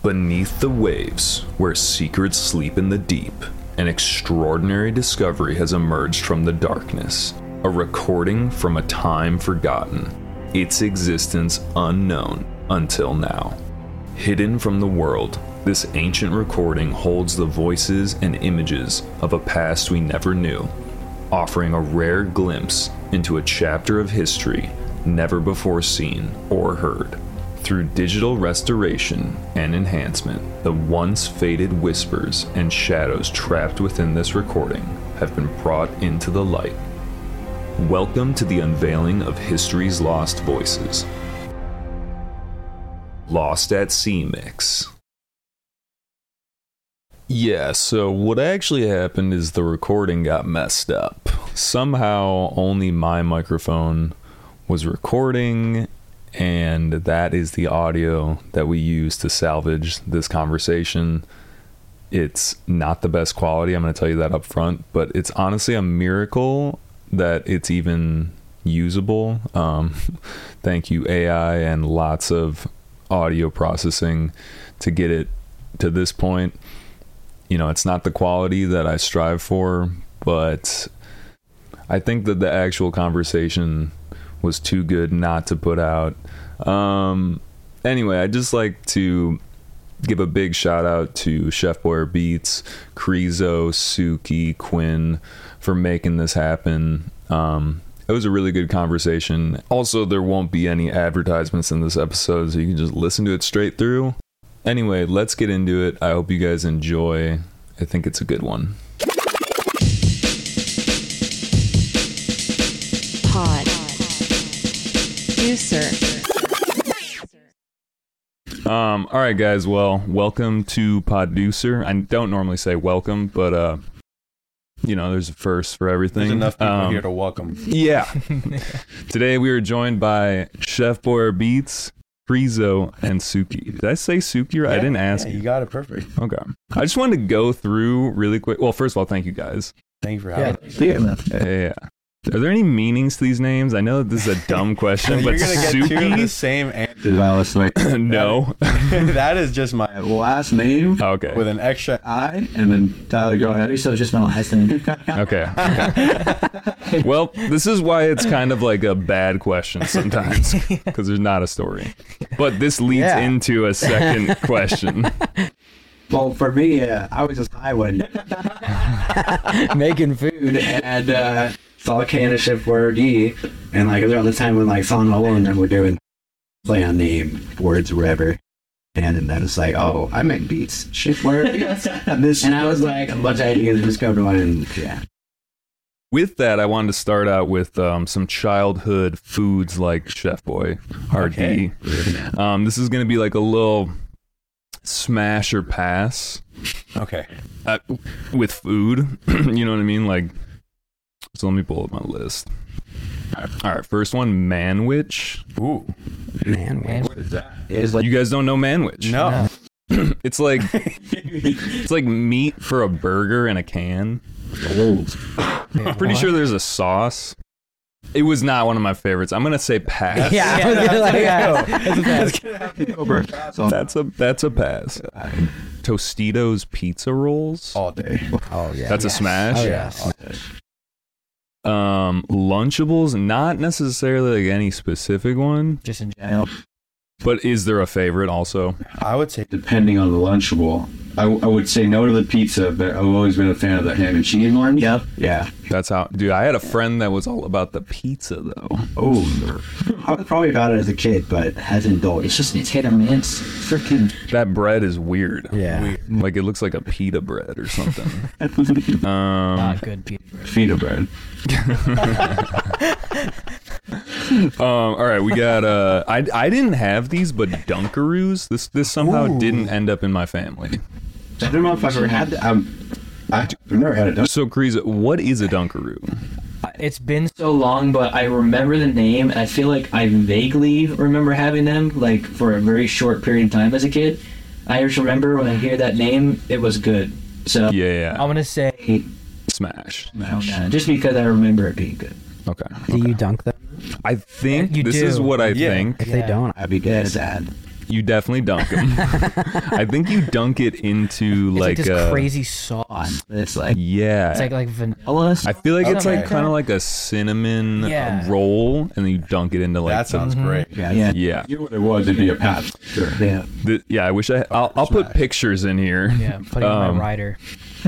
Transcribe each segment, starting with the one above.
Beneath the waves, where secrets sleep in the deep, an extraordinary discovery has emerged from the darkness. A recording from a time forgotten, its existence unknown until now. Hidden from the world, this ancient recording holds the voices and images of a past we never knew, offering a rare glimpse into a chapter of history never before seen or heard. Through digital restoration and enhancement, the once faded whispers and shadows trapped within this recording have been brought into the light. Welcome to the unveiling of history's lost voices. Lost at Sea Mix. Yeah, so what actually happened is the recording got messed up. Somehow only my microphone was recording, and that is the audio that we use to salvage this conversation. It's not the best quality, I'm going to tell you that up front, but it's honestly a miracle that it's even usable. Thank you, AI, and lots of audio processing to get it to this point. You know, it's not the quality that I strive for, but I think that the actual conversation was too good not to put out. Anyway, I'd just like to give a big shout out to Chef Boyer Beats, Krizo, Suki, Quinn for making this happen. It was a really good conversation. Also, there won't be any advertisements in this episode, so you can just listen to it straight through. Anyway, let's get into it. I hope you guys enjoy. I think it's a good one. All right, guys. Well, welcome to Podducer. I don't normally say welcome, but you know, there's a first for everything. There's enough people here to welcome. Yeah. Today we are joined by Chef Boyer Beats, Krizo, and Suki. Did I say Suki right? I didn't ask. Yeah, you got it perfect. Okay. I just wanted to go through really quick. Well, first of all, thank you guys. Thank you for having us. Yeah. Are there any meanings to these names? I know this is a dumb question, but You're going to get two of the Suki? same answer. No. That is just my last name Okay. with an extra I, and then Tyler, go ahead. So it's just my last name. Okay. Well, this is why it's kind of like a bad question sometimes, because there's not a story. But this leads into a second question. Well, for me, I was just high one making food and saw a can of Chef Boyer D, and like around the time when like Song Alone and we're doing play on name words or whatever. And I was like, oh, I make beats. Chef Boyer Beats. And I was like, a bunch of ideas just come to mind, and yeah. With that, I wanted to start out with some childhood foods like Chef Boyer D. This is going to be like a little smash or pass. Okay. With food. You know what I mean? Like, so let me pull up my list. All right, first one, Manwich. Ooh. Man, what is that? It's like, You guys don't know Manwich? No. It's like meat for a burger in a can. I'm pretty sure there's a sauce. It was not one of my favorites. I'm gonna say pass. That's a pass. Tostitos pizza rolls. All day. oh yeah, That's a smash. Oh, yes. Lunchables, not necessarily like any specific one, Just in general. but is there a favorite also? I would say Depending on the Lunchable, I would say no to the pizza, but I've always been a fan of the ham and cheese one. Yep. Yeah. That's how, dude, I had a friend that was all about the pizza though. Oh, I was probably about it as a kid, but as an adult, it's hit or miss. Freaking. That bread is weird. Yeah. Like it looks like a pita bread or something. Not good pizza. Feta bread. All right, we got I didn't have these, but Dunkaroos. This somehow didn't end up in my family. I don't know if I've ever had that. I've never had a Dunkaroo. So, Kriza, what is a Dunkaroo? It's been so long, but I remember the name, and I feel like I vaguely remember having them, like, for a very short period of time as a kid. I just remember when I hear that name, it was good. So, Yeah. I'm going to say Smash. just because I remember it being good. Okay. Do you dunk them? I think You this do. is what I Yeah. think. If they don't, I'd be dead sad. You definitely dunk them. I think you dunk it into It's like this a crazy sauce. It's like yeah. It's like vanilla. I feel like it's Okay. like kind of like a cinnamon Yeah. roll, and then you dunk it into like That sounds great. Yeah. yeah. You know what it was? It'd be a patch. Sure. Yeah. Yeah, I wish I'll put pictures in here. Yeah, put it on my rider.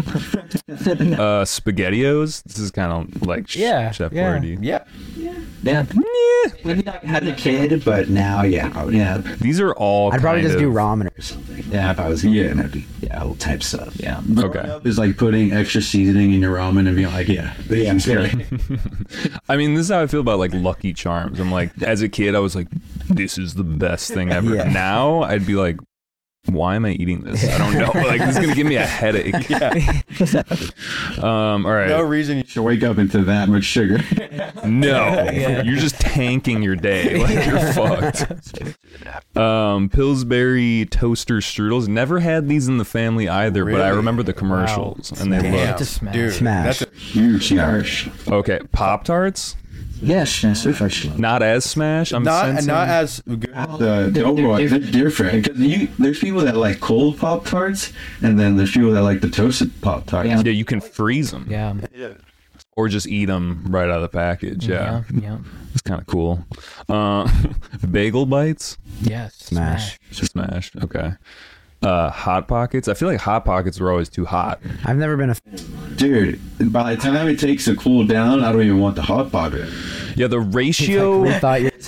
SpaghettiOs. This is kind of like chef wordy. Yeah. yeah. Maybe not had a kid. But now, yeah. These are all. I'd probably kind just do of- ramen. Or something. Yeah, if I was eating, it'd be all types of stuff. Yeah. Okay. Is like putting extra seasoning in your ramen and being like, yeah. Yeah, I'm scary. I mean, this is how I feel about like Lucky Charms. I'm like, as a kid, I was like, this is the best thing ever. Yeah. Now I'd be like, why am I eating this? I don't know. Like, this is gonna give me a headache. All right. No reason you To wake up into that much sugar. No, you're just tanking your day. Like you're fucked. Pillsbury toaster strudels. Never had these in the family either, but I Really? remember the commercials and they Damn, look to smash. dude, Smash. That's Huge. okay. Pop Tarts, Yes, yes, refreshing. not as smash. I'm not sensing. as good. They're different. Because there's people that like cold Pop Tarts, and then there's people that like the toasted Pop Tarts. Yeah. Yeah, you can freeze them. Yeah. Or just eat them right out of the package. Yeah, Yeah. it's kind of cool. Bagel bites, Yes. Smash. smash. Okay. Hot Pockets. I feel like Hot Pockets were always too hot. I've never been a Dude, by the time it takes to cool down, I don't even want the Hot Pocket. Yeah, the ratio, we thought you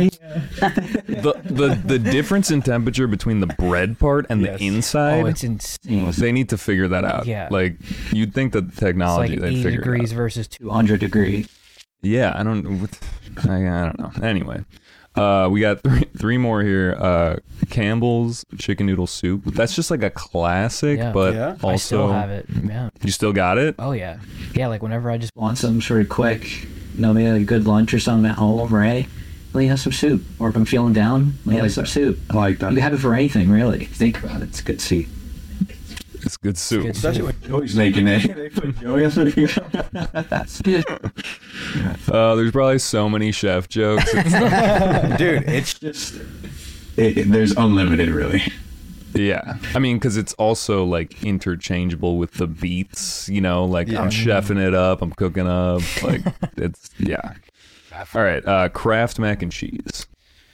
the difference in temperature between the bread part and Yes. the inside. Oh, it's insane. They need to figure that out. Yeah. Like you'd think that the It's technology like they'd 80 figure degrees it out. versus 200 degrees. Yeah, I don't know. Anyway, we got three more here. Campbell's chicken noodle soup. That's just like a classic, Yeah. but Yeah. also I still have it. Yeah. you still got it. Oh yeah. Yeah. Like whenever I just Want something sort of quick, maybe a good lunch or something at home, right? Let me have some soup. Or if I'm feeling down, let me have some soup. I like that. You have it for anything, really. Think about it. It's good to see. It's good soup. Good Especially soup. when Joey's making it. They put Joey on That's good. There's probably so many chef jokes. dude, it's just there's unlimited, really. Yeah, I mean, because it's also like interchangeable with the beats. You know, like I'm chefing it up, I'm cooking up. Like it's All right, Kraft mac and cheese.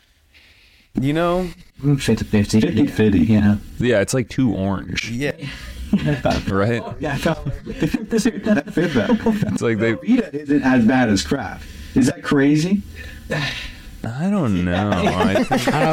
you know, 50-50. 50-50. Yeah. Yeah, it's like too orange, yeah. right? Yeah, That fit that. It's like they. Velveeta isn't as bad as Kraft. Is that crazy? I don't know. I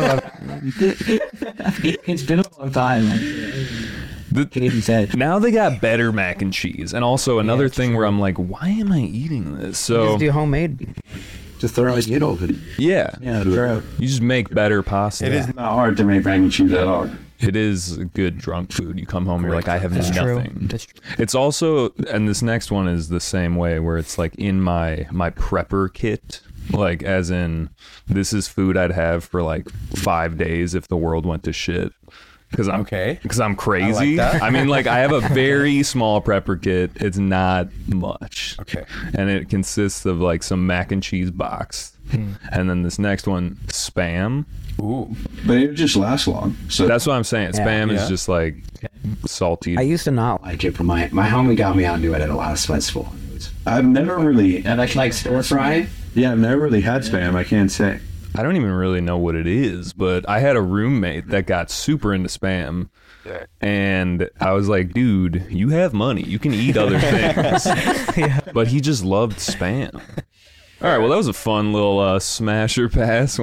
think it's been a long time. Can even say. now they got better mac and cheese, and also another thing where I'm like, why am I eating this? So just do homemade. Just throw it in over. yeah, Yeah, true. you just make better pasta. It is It's not hard to make mac and cheese at all. It is good drunk food. You come home, you're like, I have That's true. nothing. That's true. It's also, and this next one is the same way, where it's like in my prepper kit, like as in this is food I'd have for like 5 days if the world went to shit. Because I'm crazy. that. I mean, like I have a very small prepper kit. It's not much. Okay. And it consists of like some mac and cheese box, and then this next one, Spam. Ooh. But it would just last long. So That's what I'm saying. Spam is Yeah. just like salty. I used to not Like it from my homie got me onto it at a last festival. I've never really, And I like stir fry. I've never really had Spam. I can't say. I don't even really know what it is, but I had a roommate that got super into Spam. And I was like, dude, you have money. You can eat other things. But he just loved Spam. All right, well, that was a fun little smasher pass.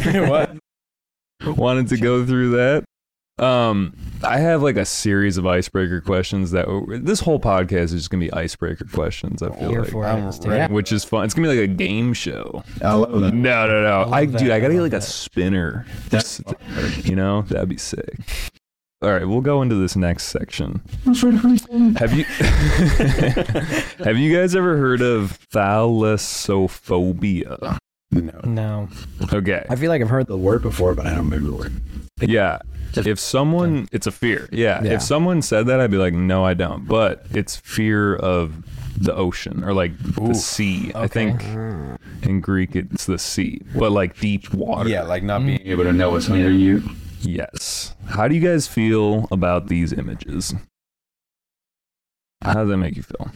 Wanted to go through that. I have like a series of icebreaker questions that this whole podcast is just gonna be icebreaker questions. I feel Here like, for I'm it. Let's do ready. it. which is fun. It's gonna be like a game show. I love that. No. love I that. dude, I gotta I get love like a that. spinner. That's You know, that'd be sick. All right, we'll go into this next section. Have you have you guys ever heard of thalassophobia? No. Okay. I feel like I've heard The word before, but I don't remember the word. Yeah. If someone, it's a fear. Yeah. Yeah. If someone said that, I'd be like, no, I don't. But it's fear of the ocean or like the sea. I think in Greek it's the sea, but like deep water. Yeah, like not being able to know what's under you. Yes. How do you guys feel about these images? How does that make you feel?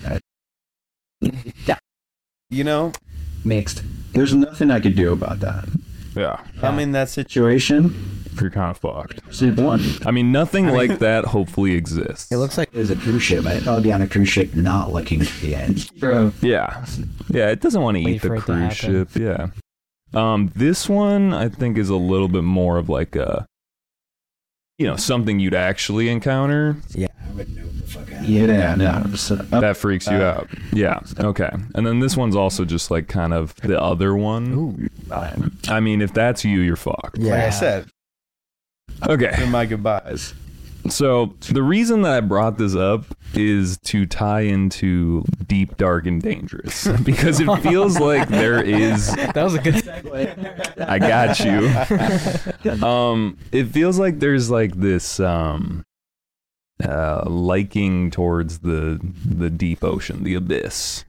You know, Mixed. There's nothing I could do about that. Yeah. I'm in that situation. You're kind of fucked. One. I mean, nothing like that hopefully exists. It looks like there's a cruise ship. I thought I'd be on a cruise ship not looking at the edge. Bro, Yeah. Yeah, it doesn't want to Wait eat the for it to cruise happen. ship. Yeah. This one, I think, is a little bit more of like a, something you'd actually encounter. Yeah, I wouldn't know what the fuck I Yeah, no. That freaks you out. Yeah. Okay. And then this one's also just like kind of the other one. I mean, if that's you, you're fucked. Like I said, Okay. they're my goodbyes. So the reason that I brought this up is to tie into Deep, Dark, and Dangerous because it feels like there is. That was a good segue. I got you. It feels like there's like this liking towards the deep ocean, the abyss.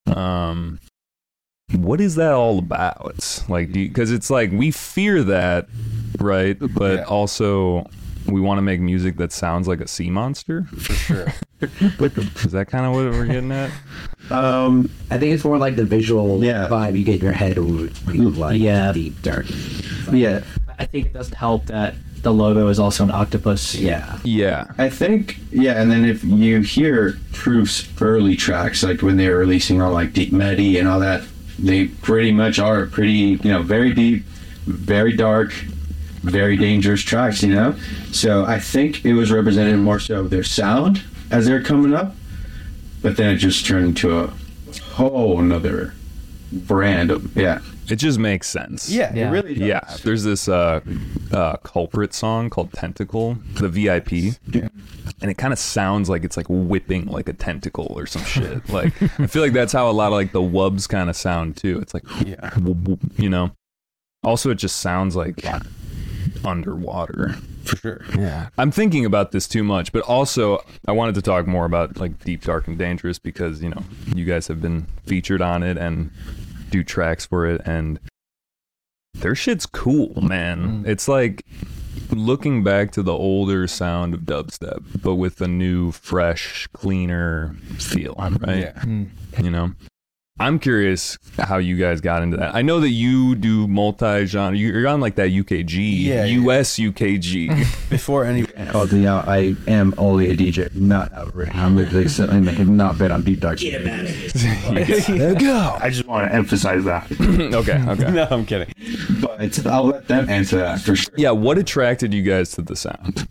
What is that all about? Like, because it's like we fear that, right? But Yeah. also we want to make music that sounds like a sea monster. For sure. Is that kind of what we're getting at? I think it's more like the visual Yeah. vibe you get in your head when you like Yeah. deep dark. Yeah. I think it doesn't help that the logo is also an octopus. Yeah. Yeah. I think, yeah, and then if you hear Proof's early tracks, like when they were releasing on like Deep Medi and all that, they pretty much are pretty, very deep, very dark, very dangerous tracks, So I think it was represented more so of their sound as they're coming up, but then it just turned into a whole another brand of, It just makes sense. Yeah, Yeah. it really does. Yeah, there's this Culprit song called Tentacle, the VIP. Yeah. And it kind of sounds like it's like whipping like a tentacle or some shit. Like, I feel like that's how a lot of like the wubs kind of sound too. It's like, Yeah. Also, it just sounds like underwater. For sure. Yeah. I'm thinking about this too much, but also I wanted to talk more about like Deep, Dark, and Dangerous because, you guys have been featured on it and do tracks for it, and their shit's cool, man. It's like looking back to the older sound of dubstep, but with a new, fresh, cleaner feel, right? Yeah. I'm curious how you guys got into that. I know that you do multi-genre. You're on like that UKG, Yeah, US UKG. Before any. Oh, I am only a DJ, not outright. I'm literally sitting like not been on Deep Dark. There you go. I just want to emphasize that. Okay. No, I'm kidding. But I'll let them answer that for sure. Yeah, what attracted you guys to the sound?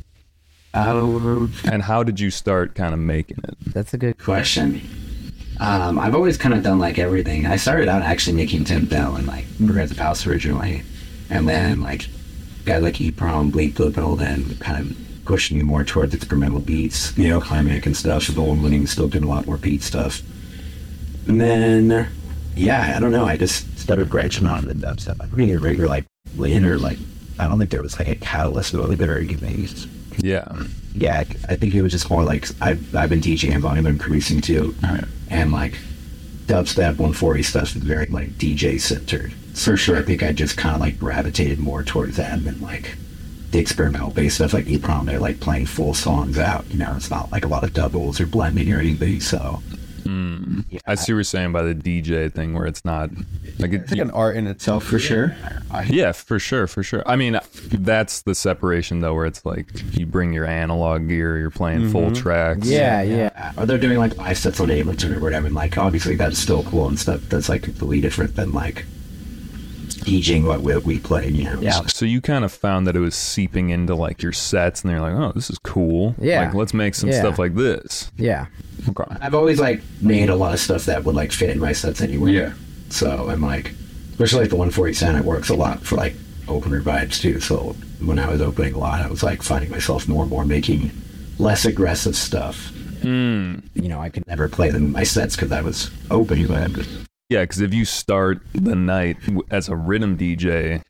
And how did you start kind of making it? That's a good question. I've always kind of done like everything. I started out actually making tempo and like progressive house originally, and then like guys like EPROM, Bleak Blipple, then kind of pushing me more towards experimental beats, Climac and stuff. So the old winning still doing a lot more beat stuff. And then, yeah, I don't know. I just started branching out into the dub stuff. I'm reading a regular like later, like I don't think there was like a catalyst really better gimmicks. Yeah. Yeah, I think it was just more like I've been DJing, but I've been producing too, and like dubstep 140 stuff is very like DJ centered. For sure, I think I just kind of like gravitated more towards that than like the experimental based stuff like EPROM. They're like playing full songs out. It's not like a lot of doubles or blending or anything. So yeah, I see what you're saying by the DJ thing where it's not like It's like an art in itself, for sure. yeah, for sure. I mean, that's the separation though, where it's like you bring your analog gear, you're playing full tracks. yeah. Or they're doing like live sets on Ableton or whatever. And like obviously that's still cool and stuff. That's like completely different than like DJing what we play. Yeah. So you kind of found that it was seeping into like your sets, and they're like, "Oh, this is cool. Yeah. Like, let's make some Yeah. stuff like this." Yeah. Okay. I've always like made a lot of stuff that would like fit in my sets anyway. Yeah. So I'm like, especially like the 140 sound, it works a lot for like opener vibes too. So when I was opening a lot, I was like finding myself more and more making less aggressive stuff. I could never play them in my sets because I was opening them. Yeah, because if you start the night as a rhythm DJ,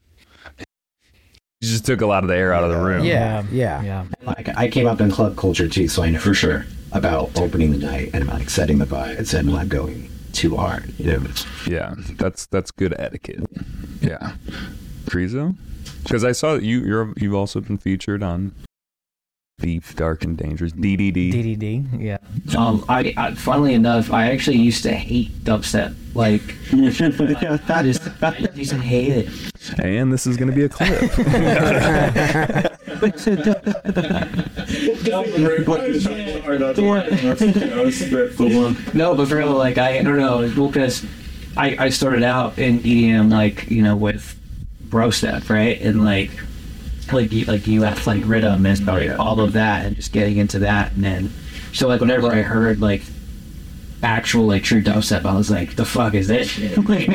you just took a lot of the air out of the room. Yeah. Like I came up in club culture too, so I know for sure about opening the night and like setting the vibes and not going too hard. Yeah, that's good etiquette. Yeah. Krizo? Because I saw that you've also been featured on Deep, Dark, and Dangerous, DDD. DDD, yeah. I funnily enough, I actually used to hate dubstep. Like, I just used to hate it. And this is going to be a clip. No, but for real, like, I don't know. Well, because I started out in EDM, like, you know, with bro step, right? And like UF, like rhythm and all of that, and just getting into that. And then, so like, whenever I heard like actual like true dubstep, I was like, the fuck is this shit?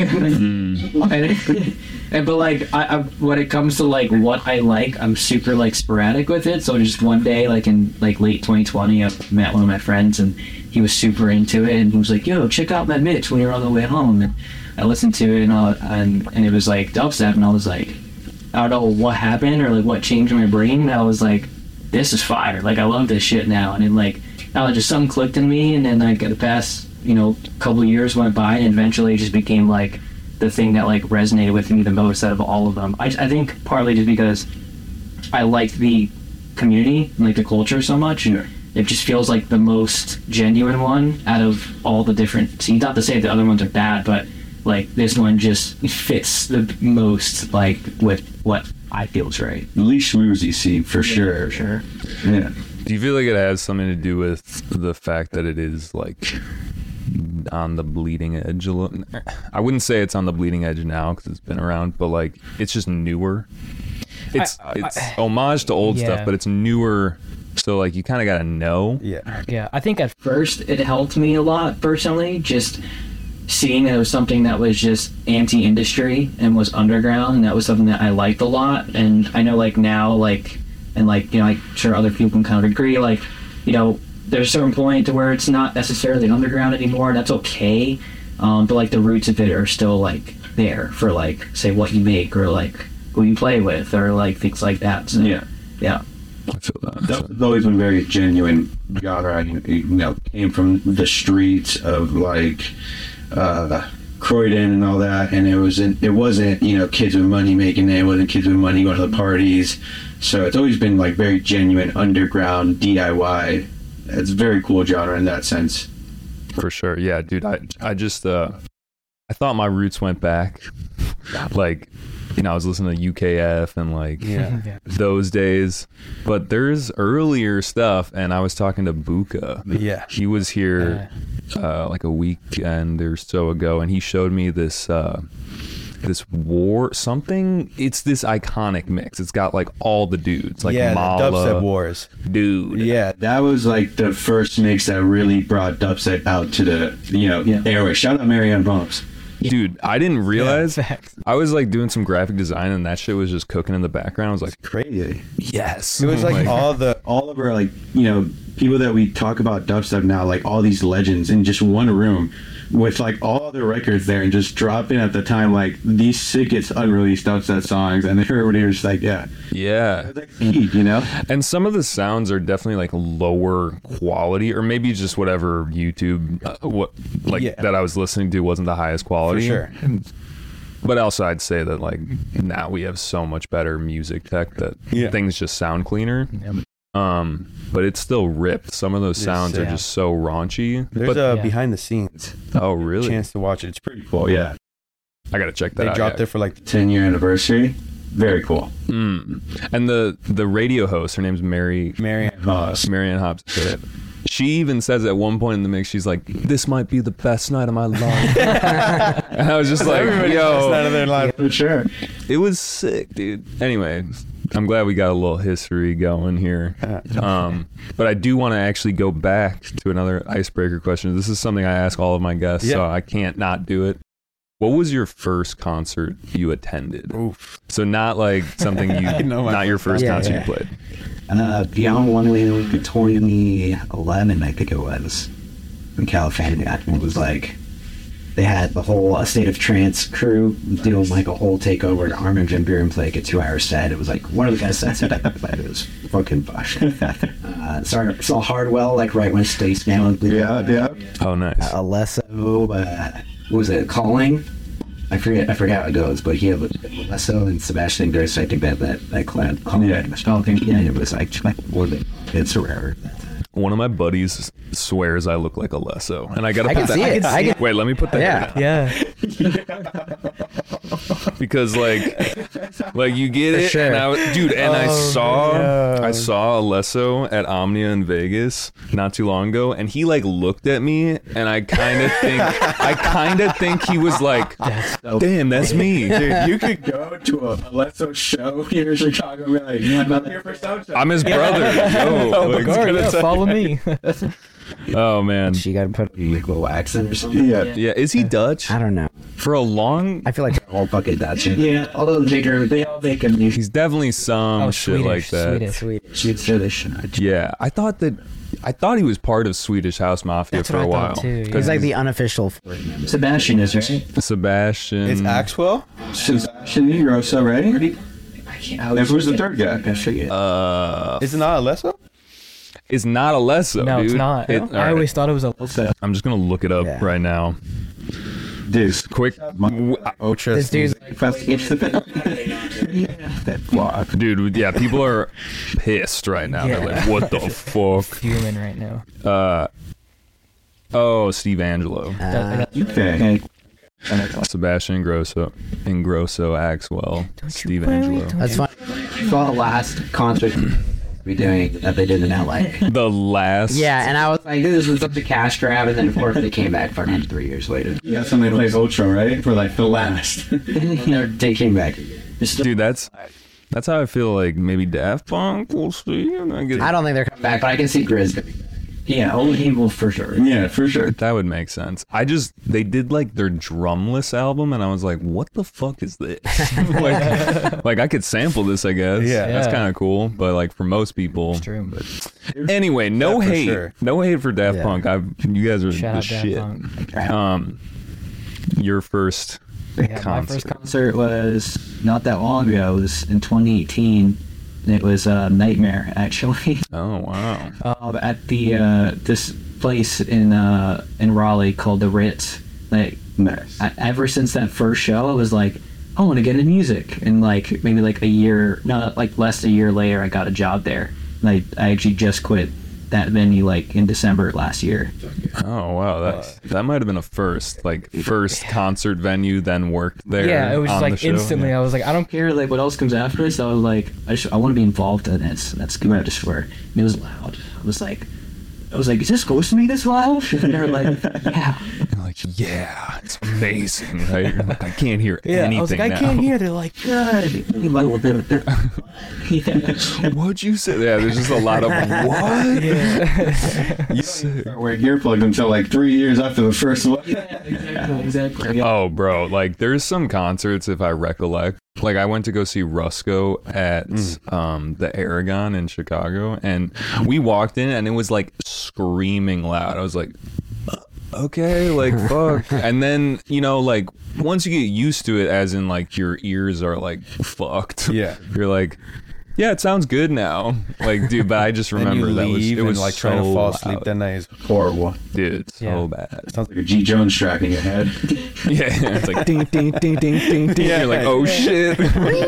And but like I when it comes to like what I like, I'm super like sporadic with it. So just one day, like in like late 2020, I met one of my friends and he was super into it, and he was like, yo, check out that mix when you're on the way home. And I listened to it, and it was like dubstep, and I was like, I don't know what happened or like what changed my brain. And I was like, this is fire. Like, I love this shit now. And then like, I don't know, just something clicked in me, and then like the past, you know, couple of years went by, and eventually it just became like the thing that like resonated with me the most out of all of them. I think partly just because I like the community, like the culture so much. Yeah. It just feels like the most genuine one out of all the different scenes. Not to say the other ones are bad, but like this one just fits the most like with what I feel is right. The least schmoozy scene for sure. For sure. Yeah. Do you feel like it has something to do with the fact that it is like on the bleeding edge a little? I wouldn't say it's on the bleeding edge now because it's been around, but like it's just newer. It's homage to old stuff, but it's newer. So like you kind of got to know. Yeah. I think at First, it helped me a lot personally, just seeing that it was something that was just anti-industry and was underground, and that was something that I liked a lot. And I know like now, like, and like, you know, I'm sure other people can kind of agree, like, you know, there's a certain point to where it's not necessarily underground anymore, and that's okay. But like the roots of it are still like there for like, say, what you make or like who you play with or like things like that. So, yeah. I feel that. That's always been very genuine genre. You know, came from the streets of like Croydon and all that, and it wasn't you know, kids with money making it. It wasn't kids with money going to the parties. So it's always been like very genuine underground DIY. It's a very cool genre in that sense. For sure. Yeah, dude. I just I thought my roots went back. Like, you know, I was listening to UKF and like those days, but there's earlier stuff. And I was talking to Buka. Yeah, he was here like a weekend or so ago, and he showed me this war something. It's this iconic mix. It's got like all the dudes, like Mala, the Dubstep Wars, dude. Yeah, that was like the first mix that really brought dubstep out to the airway. Shout out Marianne Bumps. Dude, I didn't realize. I was like doing some graphic design, and that shit was just cooking in the background. I was like, Crazy. yes. It was like all of our like, you know, people that we talk about dubstep now, like all these legends in just one room with like all the records there, and just drop in at the time like these sickest unreleased dubstep songs, and everybody was just like, yeah, like peak, you know. And some of the sounds are definitely like lower quality, or maybe just whatever YouTube that I was listening to wasn't the highest quality. For sure. But also I'd say that like now we have so much better music tech that things just sound cleaner. But it's still ripped. Some of those sounds are just so raunchy. There's a behind the scenes. Oh, really? Chance to watch it. It's pretty cool. Yeah, I gotta check that out. They dropped it for like the 10-year anniversary. Very cool. And the radio host, her name's Marianne Hobbs. Marianne Hobbs. She even says at one point in the mix, she's like, "This might be the best night of my life." And I was just like, "Yo, Out of their life For sure. it was sick, dude." Anyway, I'm glad we got a little history going here. But I do want to actually go back to another icebreaker question. This is something I ask all of my guests, so I can't not do it. What was your first concert you attended? Oof. So not like something not your first concert you played. Beyond One Way in 2011, I think it was, in California. It was like, they had the whole State of Trance crew doing like a whole takeover to Armin van Buuren play like a 2-hour set. It was like one of the best sets I've ever played. It was fucking fun. Saw Hardwell like right when Spaceman was Yeah. Oh, nice. Alesso, what was it, Calling? I forget how it goes, but he had Lesso and Sebastian Gross. I think that collab. Yeah, it was like it's rare. One of my buddies swears I look like a Lesso, and I gotta I put can that. see it. Wait, let me put that. Yeah. Because like you get it, sure. and I saw Alesso at Omnia in Vegas not too long ago, and he like looked at me, and I kind of think he was like, damn, that's me. Dude, you could go to a Lesso show here in Chicago and be like, I'm here for Soundcheck. I'm his brother. Yo, like, Follow me. oh man, She got to put. Like a little accent or something. Yeah. yeah. Is he Dutch? I don't know. For a long, I feel like All fucking Dutch. Yeah, although they all make a new. he's definitely some shit like that. Swedish. Yeah, I thought he was part of Swedish House Mafia That's for what a I while. thought too, yeah. he's like the unofficial. Sebastian is right. Sebastian. It's Axwell? Sebastian Grosso, right? I can't. And who's the third guy? I forget. Is it not Alesso? It's not Alesso, No, dude. it's not. It- I alright. always thought it was a. I'm just gonna look it up Yeah. right now. Dude. Quick, Ultra. This dude's dude. Yeah, people are pissed right now. They're Yeah. like, "What the fuck?" Fuming right now. Oh, Steve Angelo, Okay. Sebastian Ingrosso, Axwell, Steve Angelo. That's fine. Saw the last concert we doing that they did in LA. The last. Yeah, and I was like, this was such a cash grab, and then of course they came back fucking 3 years later. Yeah, somebody plays Ultra, right? For like the last. They came back. dude. That's how I feel. Like maybe Daft Punk. We'll see. I don't think they're coming Back, but I can see Grizz. Yeah, Old Evil for sure. Yeah, for sure. That would make sense. They did like their drumless album, and I was like, what the fuck is this? like I could sample this, I guess. Yeah. That's Yeah. kind of cool. But like for most people, It's true. anyway, no Yeah, for hate, sure. no hate for Daft Yeah. Punk. You guys are Shout the out Daft shit. Punk. Your first Yeah, my concert. First concert was not that long ago. It was in 2018. It was Nightmare, actually. Oh wow. At the this place in Raleigh called the Ritz. Like, Nice. ever since that first show, I was like, I want to get into music. And like maybe like a year, no, like less than a year later, I got a job there. And I actually just quit that venue like in December last year. Oh wow. That might have been a first. Like first concert venue, then worked there. Yeah, it was on the like show. instantly. I was like, I don't Care like what else comes after this. I was like, I want to be involved in it. So that's good. I just swear. And it was loud. I was like, is this supposed to be this loud? And they were like, yeah. You're like, yeah, it's amazing, right? You're like, I can't hear Yeah, anything I was like, I now. can't hear. They're like, good. What'd you say? Yeah, there's just a lot of what? Yeah. You said- Wear earplugged until like 3 years after the first one. Exactly. Oh, bro, like there's some concerts, if I recollect. Like I went to go see Rusko at the Aragon in Chicago, and we walked in, and it was like screaming loud. I was like, okay, like fuck. And then like once you get used to it, as in like your ears are like fucked. Yeah. You're like, yeah, it sounds good now. Like, dude, but I just remember and you that leave it was and, like so trying to fall loud. asleep that night is Horrible. Dude, so Yeah. bad. sounds Like a G. Jones track in your head. Yeah, it's like ding, ding, ding, ding, ding, ding. You're like, oh shit.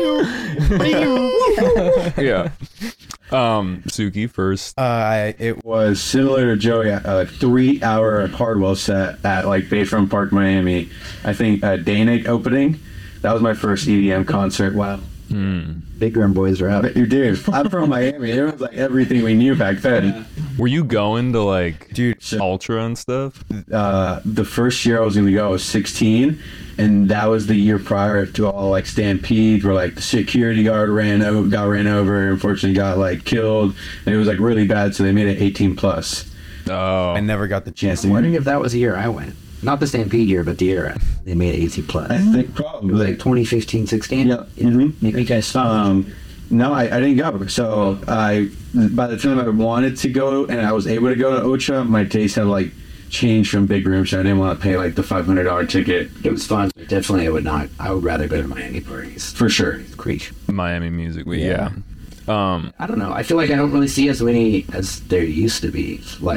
Yeah. Suki first. it Was similar to Joey, a 3 hour Hardwell set at like Bayfront Park, Miami. I think Danik opening. That was my first EDM concert. Wow. Big Rim Boys are out. Dude, I'm from Miami. It was like everything we knew back then. Were you going to like dude. Ultra and stuff? The first year I was gonna go, I was 16, and that was the year prior to all like Stampede, where like the security guard got ran over, unfortunately got like killed, and it was like really bad. So they made it 18 plus. Oh, I never got the chance I'm to. wondering if that was the year I went. Not the Stampede year, but the year they made it 18 plus. I think It probably was like 2015, 16. Yeah. Mm-hmm. You guys saw No, I didn't go. So by the time I wanted to go and I was able to go to Ocha, my taste had like changed from big room, so I didn't want to pay like the $500 ticket. It was fun. Definitely, I would not. I would rather go to Miami parties. For sure. Creek. Miami Music Week. Yeah. Yeah. I don't know. I feel like I don't really see as many as there used to be. Like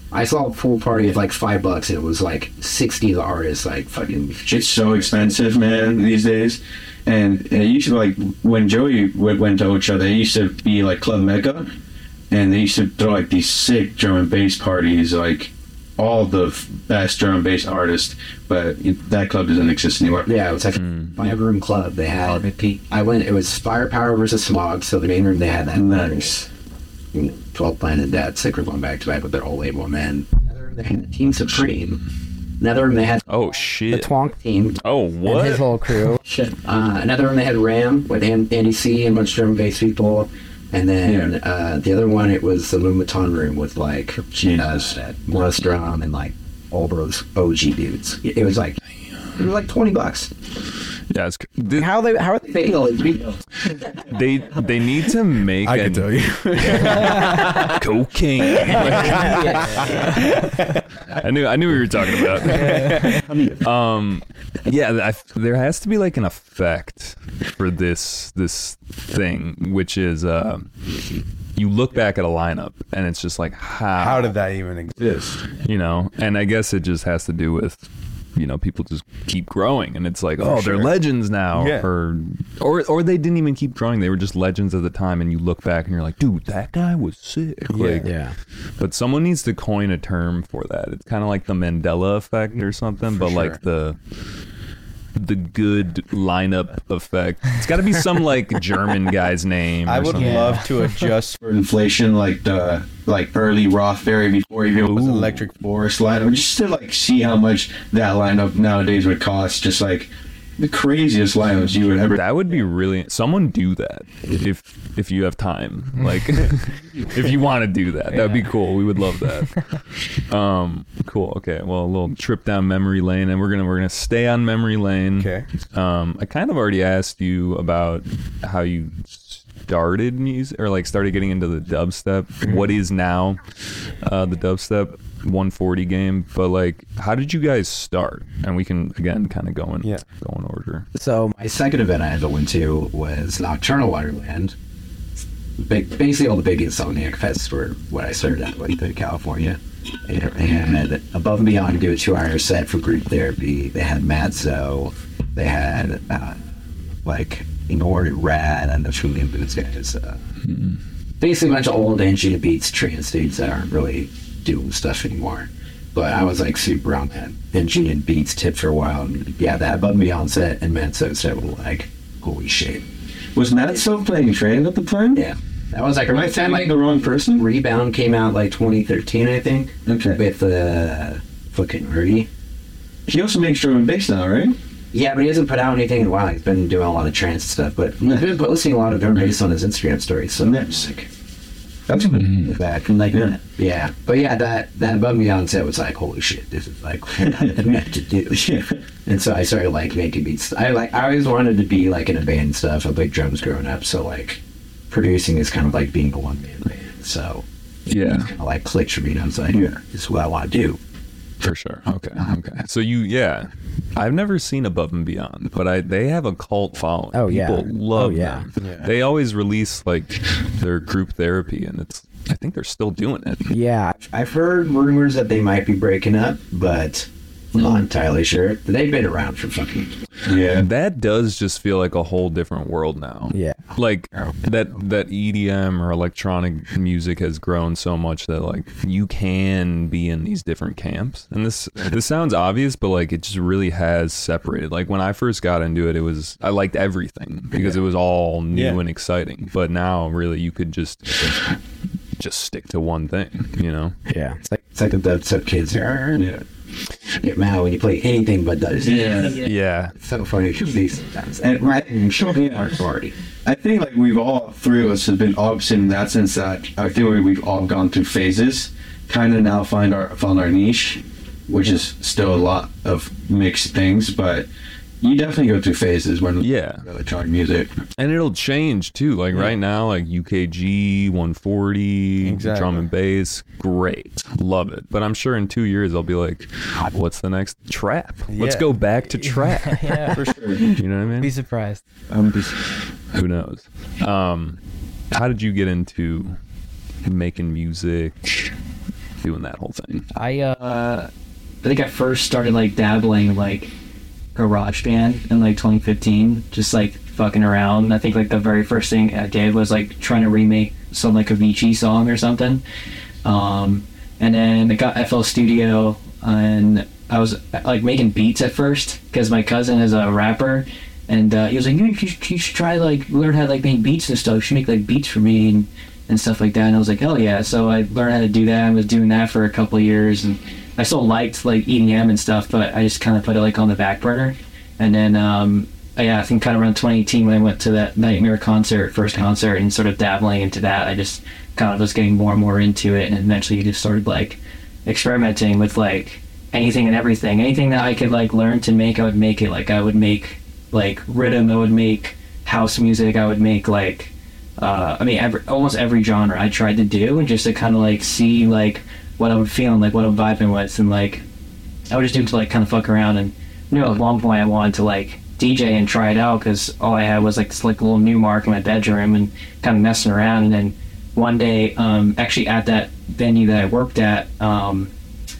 I saw a pool party at like $5 and it was like 60 the artists, like fucking It's so expensive, man, these days. And it used to, like, when Joey went to Ocho, they used to be like Club Mecca, and they used to throw like these sick drum and bass parties, like all the best drum and bass artists, but that club doesn't exist anymore. Yeah, it was like a 5-room club. They had. I went. It was Firepower versus Smog. So the main room they had that. Nice. 12 Planet Dead, Sick were going back to back with their whole label. And then another room they had Team Supreme. Another room they had Oh The shit. Twonk Team. Oh and his what? whole crew. Shit. Another room they had Ram with Andy C and a bunch of drum and bass people. And then the other one, it was the Lumaton room with like Morris Drum and like all those OG dudes. It was like $20. Yeah, it's, How are they? Fatal is real. they need to make I can tell you. cocaine. I knew what you were talking about. There has to be like an effect for this thing, which is you look back at a lineup and it's just like How did that even exist? you know, and I guess it just has to do with, you know, people just keep growing and it's like, oh, they're legends now. Yeah. Or they didn't even keep growing, they were just legends at the time, and you look back and you're like, dude, that guy was sick. Like, Yeah. but someone needs to coin a term for that. It's kind of like the Mandela effect or something, but like the good lineup effect. It's got to be some like German guy's name. I or would something. love to adjust For inflation, like the early Rothberry before even it was Ooh. Electric Forest lineup, just to like see how much that lineup nowadays would cost. Just like the craziest lineups you would ever. That would be really. Someone do that if you have time. Like, if you want to do that, that'd be cool. We would love that. Cool. Okay. Well, a little trip down memory lane, and we're gonna stay on memory lane. Okay. I kind of already asked you about how you started music, or like started getting into the dubstep. What is now the dubstep 140 game, but like, how did you guys start? And we can again kind of go in order. So my second event I had to went to was Nocturnal Wonderland. Basically, all the big insomniac fests were what I started out with in California. And Above and Beyond do a 2-hour set for group therapy. They had Matzo. They had like Inori Rad and the Trillium Boots guys. Basically, a bunch of old Engine Beats trance dudes that aren't really doing stuff anymore. But I was like super on that Engine Beats tip for a while. And yeah, that Above and Beyond set and Matzo set were like, holy shit. Was Matt still playing Train at the time? Yeah. That was like Am I around the time thinking like the wrong person? Rebound came out like 2013, I think. Okay. With fucking Rudy. He also makes drum and bass now, right? Yeah, but he hasn't put out anything in a while. He's been doing a lot of trance stuff, but he's been posting a lot of drum and bass on his Instagram stories. So Nice. like, that's back and like yeah. But yeah, that Above and Beyond set was like, holy shit, this is like what I meant to do. And so I started like making beats. I always wanted to be like in a band and stuff. I played drums growing up, so like producing is kind of like being a one-man band. So Yeah, kind of like clicked for me, and I was like, yeah, this is what I want to do. for sure. Okay. So I've never seen Above and Beyond, but they have a cult following. Oh, yeah. People love Oh, yeah. them. Yeah. They always release like their group therapy, and I think they're still doing it. Yeah. I've heard rumors that they might be breaking up, but I'm not entirely sure. They've been around for fucking. Yeah. That does just feel like a whole different world now. Yeah. Like that EDM or electronic music has grown so much that like you can be in these different camps. And this sounds obvious, but like it just really has separated. Like when I first got into it, I liked everything because it was all new and exciting. But now really you could just stick to one thing, you know? Yeah. It's like the dubstep kids are. Yeah. Get mad when you play anything but those. Yeah. It's so funny to see sometimes. And right, and show me our authority. I think like all three of us have been opposite in that sense that I think we've all gone through phases, kind of now found our niche, which is still a lot of mixed things, but you definitely go through phases when electronic music. And it'll change too. Like right now, like UKG 140, Exactly. drum and bass, great, love it. But I'm sure in 2 years I'll be like, what's the next trap? Let's Yeah. go back to trap. Yeah. For sure. You know what I mean? Be surprised. Who knows? How did you get into making music? doing that whole thing? I think I first started like dabbling like GarageBand in like 2015, just like fucking around. I think like the very first thing I did was like trying to remake some like Avicii song or something. And then I got FL Studio, and I was like making beats at first because my cousin is a rapper, and he was like, you should try like learn how to like make beats and stuff. You should make like beats for me and stuff like that. And I was like, hell yeah. So I learned how to do that. I was doing that for a couple of years, and I still liked like EDM and stuff, but I just kind of put it like on the back burner. And then I think kind of around 2018 when I went to that Nightmare first concert, and sort of dabbling into that, I just kind of was getting more and more into it, and eventually just started like experimenting with like anything and everything. Anything that I could like learn to make, I would make it. Like I would make like rhythm, I would make house music, I would make like almost every genre I tried to do, and just to kind of like see like what I would feel and like what I'm vibing with, and like I would just do it to like kind of fuck around. And at one point I wanted to like DJ and try it out, because all I had was like this like little Newmark in my bedroom and kind of messing around. And then one day, actually at that venue that I worked at, one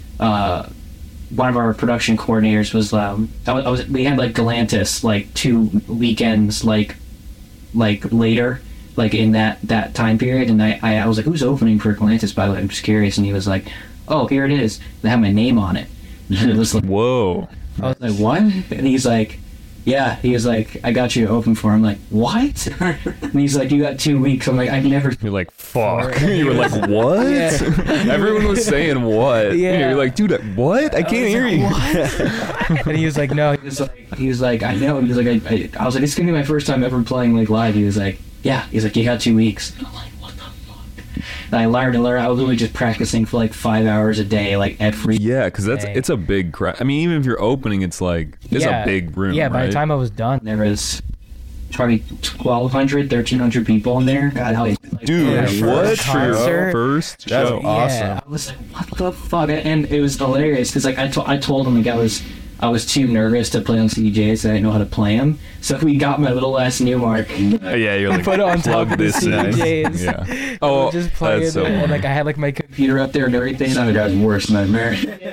of our production coordinators was we had like Galantis like 2 weekends like later, like in that time period, and I was like, who's opening for Galantis, by the way? I'm just curious. And he was like, oh, here it is. They have my name on it. And it was like, Whoa. I was like, what? And he's like, yeah. He was like, I got you to open for him. I'm like, what? And he's like, you got 2 weeks. I'm like, I've never. You're like, fuck. You were like, what? Everyone was saying what? Yeah. You're like, dude, what? I can't hear you. And he was like, no. He was like, I know. He was like, I was like, it's gonna be my first time ever playing like live. He was like, yeah. He's like, you got 2 weeks. And I'm like, what the fuck? And I learned. I was literally just practicing for like 5 hours a day, like every. Yeah, because it's a big crowd. I mean, even if you're opening, it's like it's a big room. Yeah, by right? the time I was done, There was probably 1,200, 1,300 people in there. Dude, Yeah, what first for your concert? first That's show? awesome. Yeah. I was like, what the fuck? And it was hilarious because like I told him like I was too nervous to play on CDJs. I didn't know how to play them. So we got my little ass Newmark. Yeah, you're like, put it on top plug of the this in. CDJs. Yeah. Oh, just play that's it, so and like I had like my Computer up there and everything. Some guy's worst nightmare.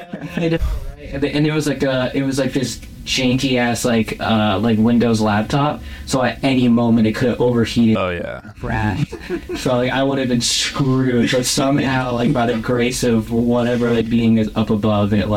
And it was like this janky ass like Windows laptop. So at any moment it could have overheated. Oh yeah. Crashed. So like I would have been screwed. But somehow like by the grace of whatever like being is up above, it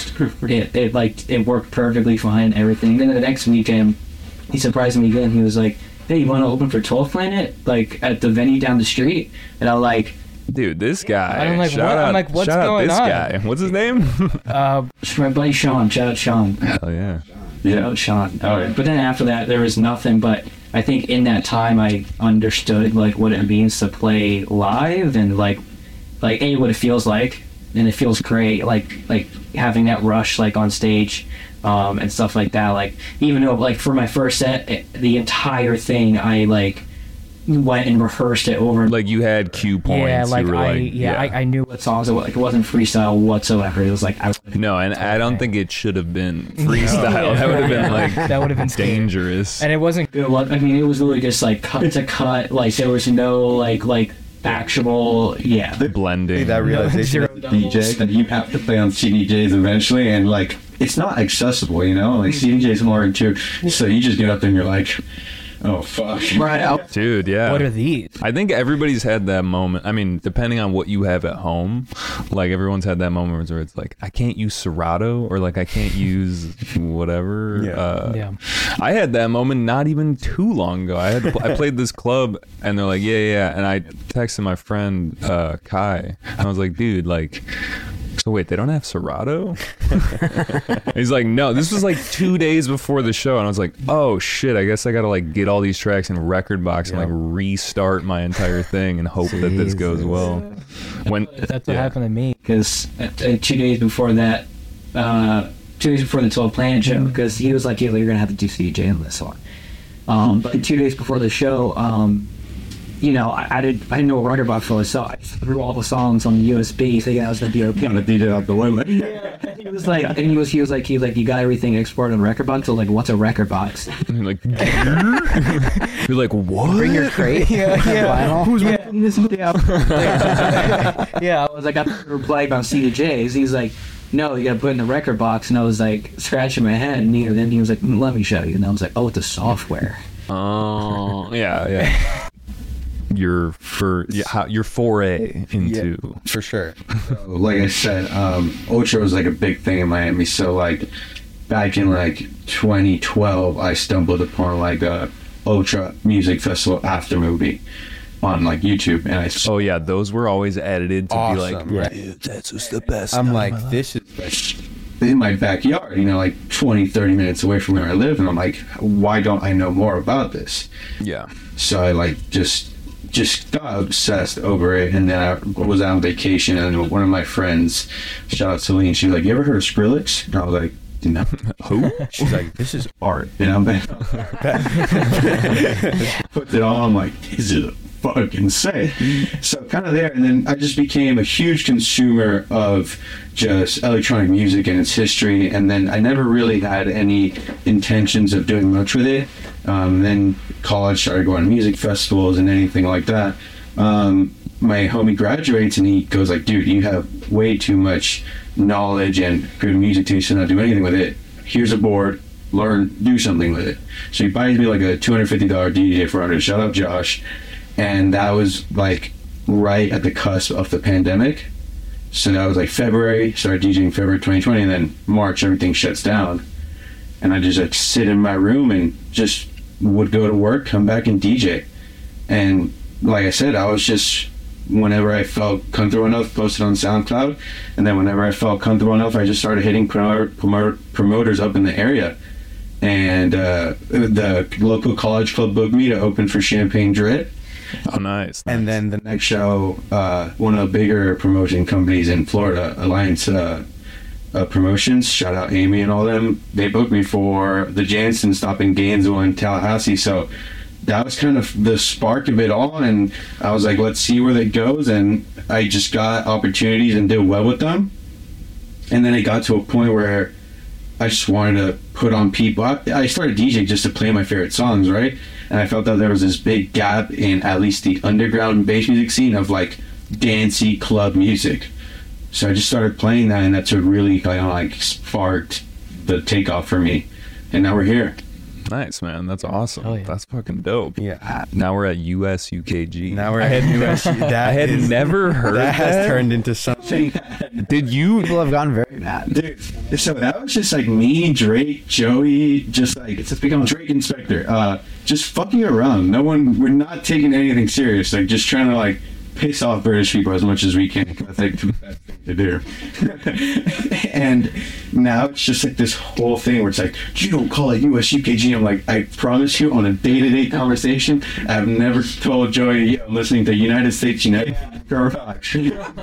it worked perfectly fine. Everything. Then the next weekend, he surprised me again. He was like, "Hey, you want to open for 12 Planet like at the venue down the street?" And I'm like, Dude, this guy. I'm like, shout what? out, I'm like, what's shout out going this on? guy. What's his name? my buddy Sean. Shout out Sean. Oh yeah. Shout out Sean. Oh, yeah. But then after that, there was nothing. But I think in that time, I understood like what it means to play live, and like what it feels like, and it feels great. Like having that rush like on stage, and stuff like that. Like even though like for my first set, the entire thing, I like went and rehearsed it over. Like you had cue points. yeah, like you were I knew What songs it was. Like it wasn't freestyle whatsoever. It was like No, and I don't think it should have been freestyle. That would have been like that would have been scary. dangerous. And it wasn't. It was, I mean, it was literally just like cut to cut. Like there was no like actual blending. That realization Zero of DJ that you have to play on CDJs eventually, and like it's not accessible, you know. Like CDJs more into, so you just get up there and you're like, oh fuck, right out. Dude, yeah. What are these? I think everybody's had that moment. I mean, depending on what you have at home, like everyone's had that moment where it's like, I can't use Serato, or like I can't use whatever. Yeah. I had that moment not even too long ago. I played this club, and they're like, yeah, and I texted my friend Kai, and I was like, dude, like, so wait, they don't have Serato? He's like, no, this was like 2 days before the show, and I was like, oh shit, I guess I gotta like get all these tracks in record box and like restart my entire thing and hope that this goes well. That's what happened to me. Because 2 days before that, 2 days before the 12 Planet show, because he was like, you're gonna have to do CJ on this one. But 2 days before the show, you know, I didn't know what Rekordbox was, so I threw all the songs on the USB thinking I was gonna be okay. Kind of beat it out the window. He was like, and he was like, you got everything exported on Rekordbox? So like, what's a Rekordbox? And you're like, you're like, what? Bring your crate. Vinyl. Who's this? Yeah, I was like, I replied on C2J's. He's like, no, you gotta put it in the Rekordbox. And I was like, scratching my head. And then he was like, let me show you. And I was like, oh, it's a software. Oh, yeah. Your foray into For sure. Like I said, Ultra was like a big thing in Miami. So like back in like 2012, I stumbled upon like a Ultra Music Festival after movie on like YouTube, and I Oh yeah, those were always edited to be like, Awesome, right. dude, that's just the best. I'm time like, of my this is in my backyard, you know, like 20-30 minutes away from where I live, and I'm like, why don't I know more about this? life." Yeah. So I like just got obsessed over it, and then I was on vacation, and one of my friends, shout out Celine, she was like, you ever heard of Skrillex? And I was like, no. Who? She's like, this is art. And I'm like, put it on, I'm like, this is fucking sick. So kind of there, and then I just became a huge consumer of just electronic music and its history, and then I never really had any intentions of doing much with it. Then college, started going to music festivals and anything like that. My homie graduates and he goes like, dude, you have way too much knowledge and good music taste to not do anything with it. Here's a board, learn, do something with it. So he buys me like a $250 DJ 400. Shout out Josh. And that was like right at the cusp of the pandemic. So that was like February, started DJing February 2020, and then March everything shuts down. And I just like sit in my room and just would go to work, come back and DJ. And like I said, I was just, whenever I felt comfortable enough, posted on SoundCloud. And then whenever I felt comfortable enough, I just started hitting promoters up in the area. And the local college club booked me to open for Champagne Dread. Oh, nice. And then the next show, one of the bigger promotion companies in Florida, Alliance Promotions, shout out Amy and all them, they booked me for the Jansen stop in Gainesville and Tallahassee. So that was kind of the spark of it all, and I was like, let's see where that goes. And I just got opportunities and did well with them. And then it got to a point where I just wanted to put on people. I started DJing just to play my favorite songs, right? And I felt that there was this big gap in at least the underground bass music scene of like dancey club music. So I just started playing that, and that's what really kind of like sparked the takeoff for me. And now we're here. Nice, man. That's awesome. Oh, yeah. That's fucking dope. Yeah. Now we're at US UKG. Now we're at USC. I had never heard that has that. turned into something. Did you? People have gone very mad. Dude, so that was just like me, Drake, Joey, just like, it's become Drake Inspector. Just fucking around. We're not taking anything serious. Like, just trying to like piss off British people as much as we can. I think it's the best thing to do. And now it's just like this whole thing where it's like, you don't call it US UKG. I'm like, I promise you, on a day-to-day conversation, I've never told Joey, yeah, I'm listening to United States United Garage.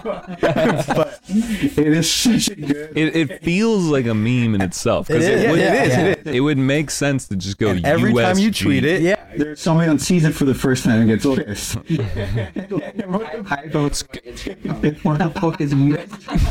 But it is such a good. It feels like a meme in itself. 'Cause It is, would, yeah, yeah. It would make sense to just go And every time you USG. tweet it, There's somebody on season for the first time and gets pissed. I vote. What the fuck is US?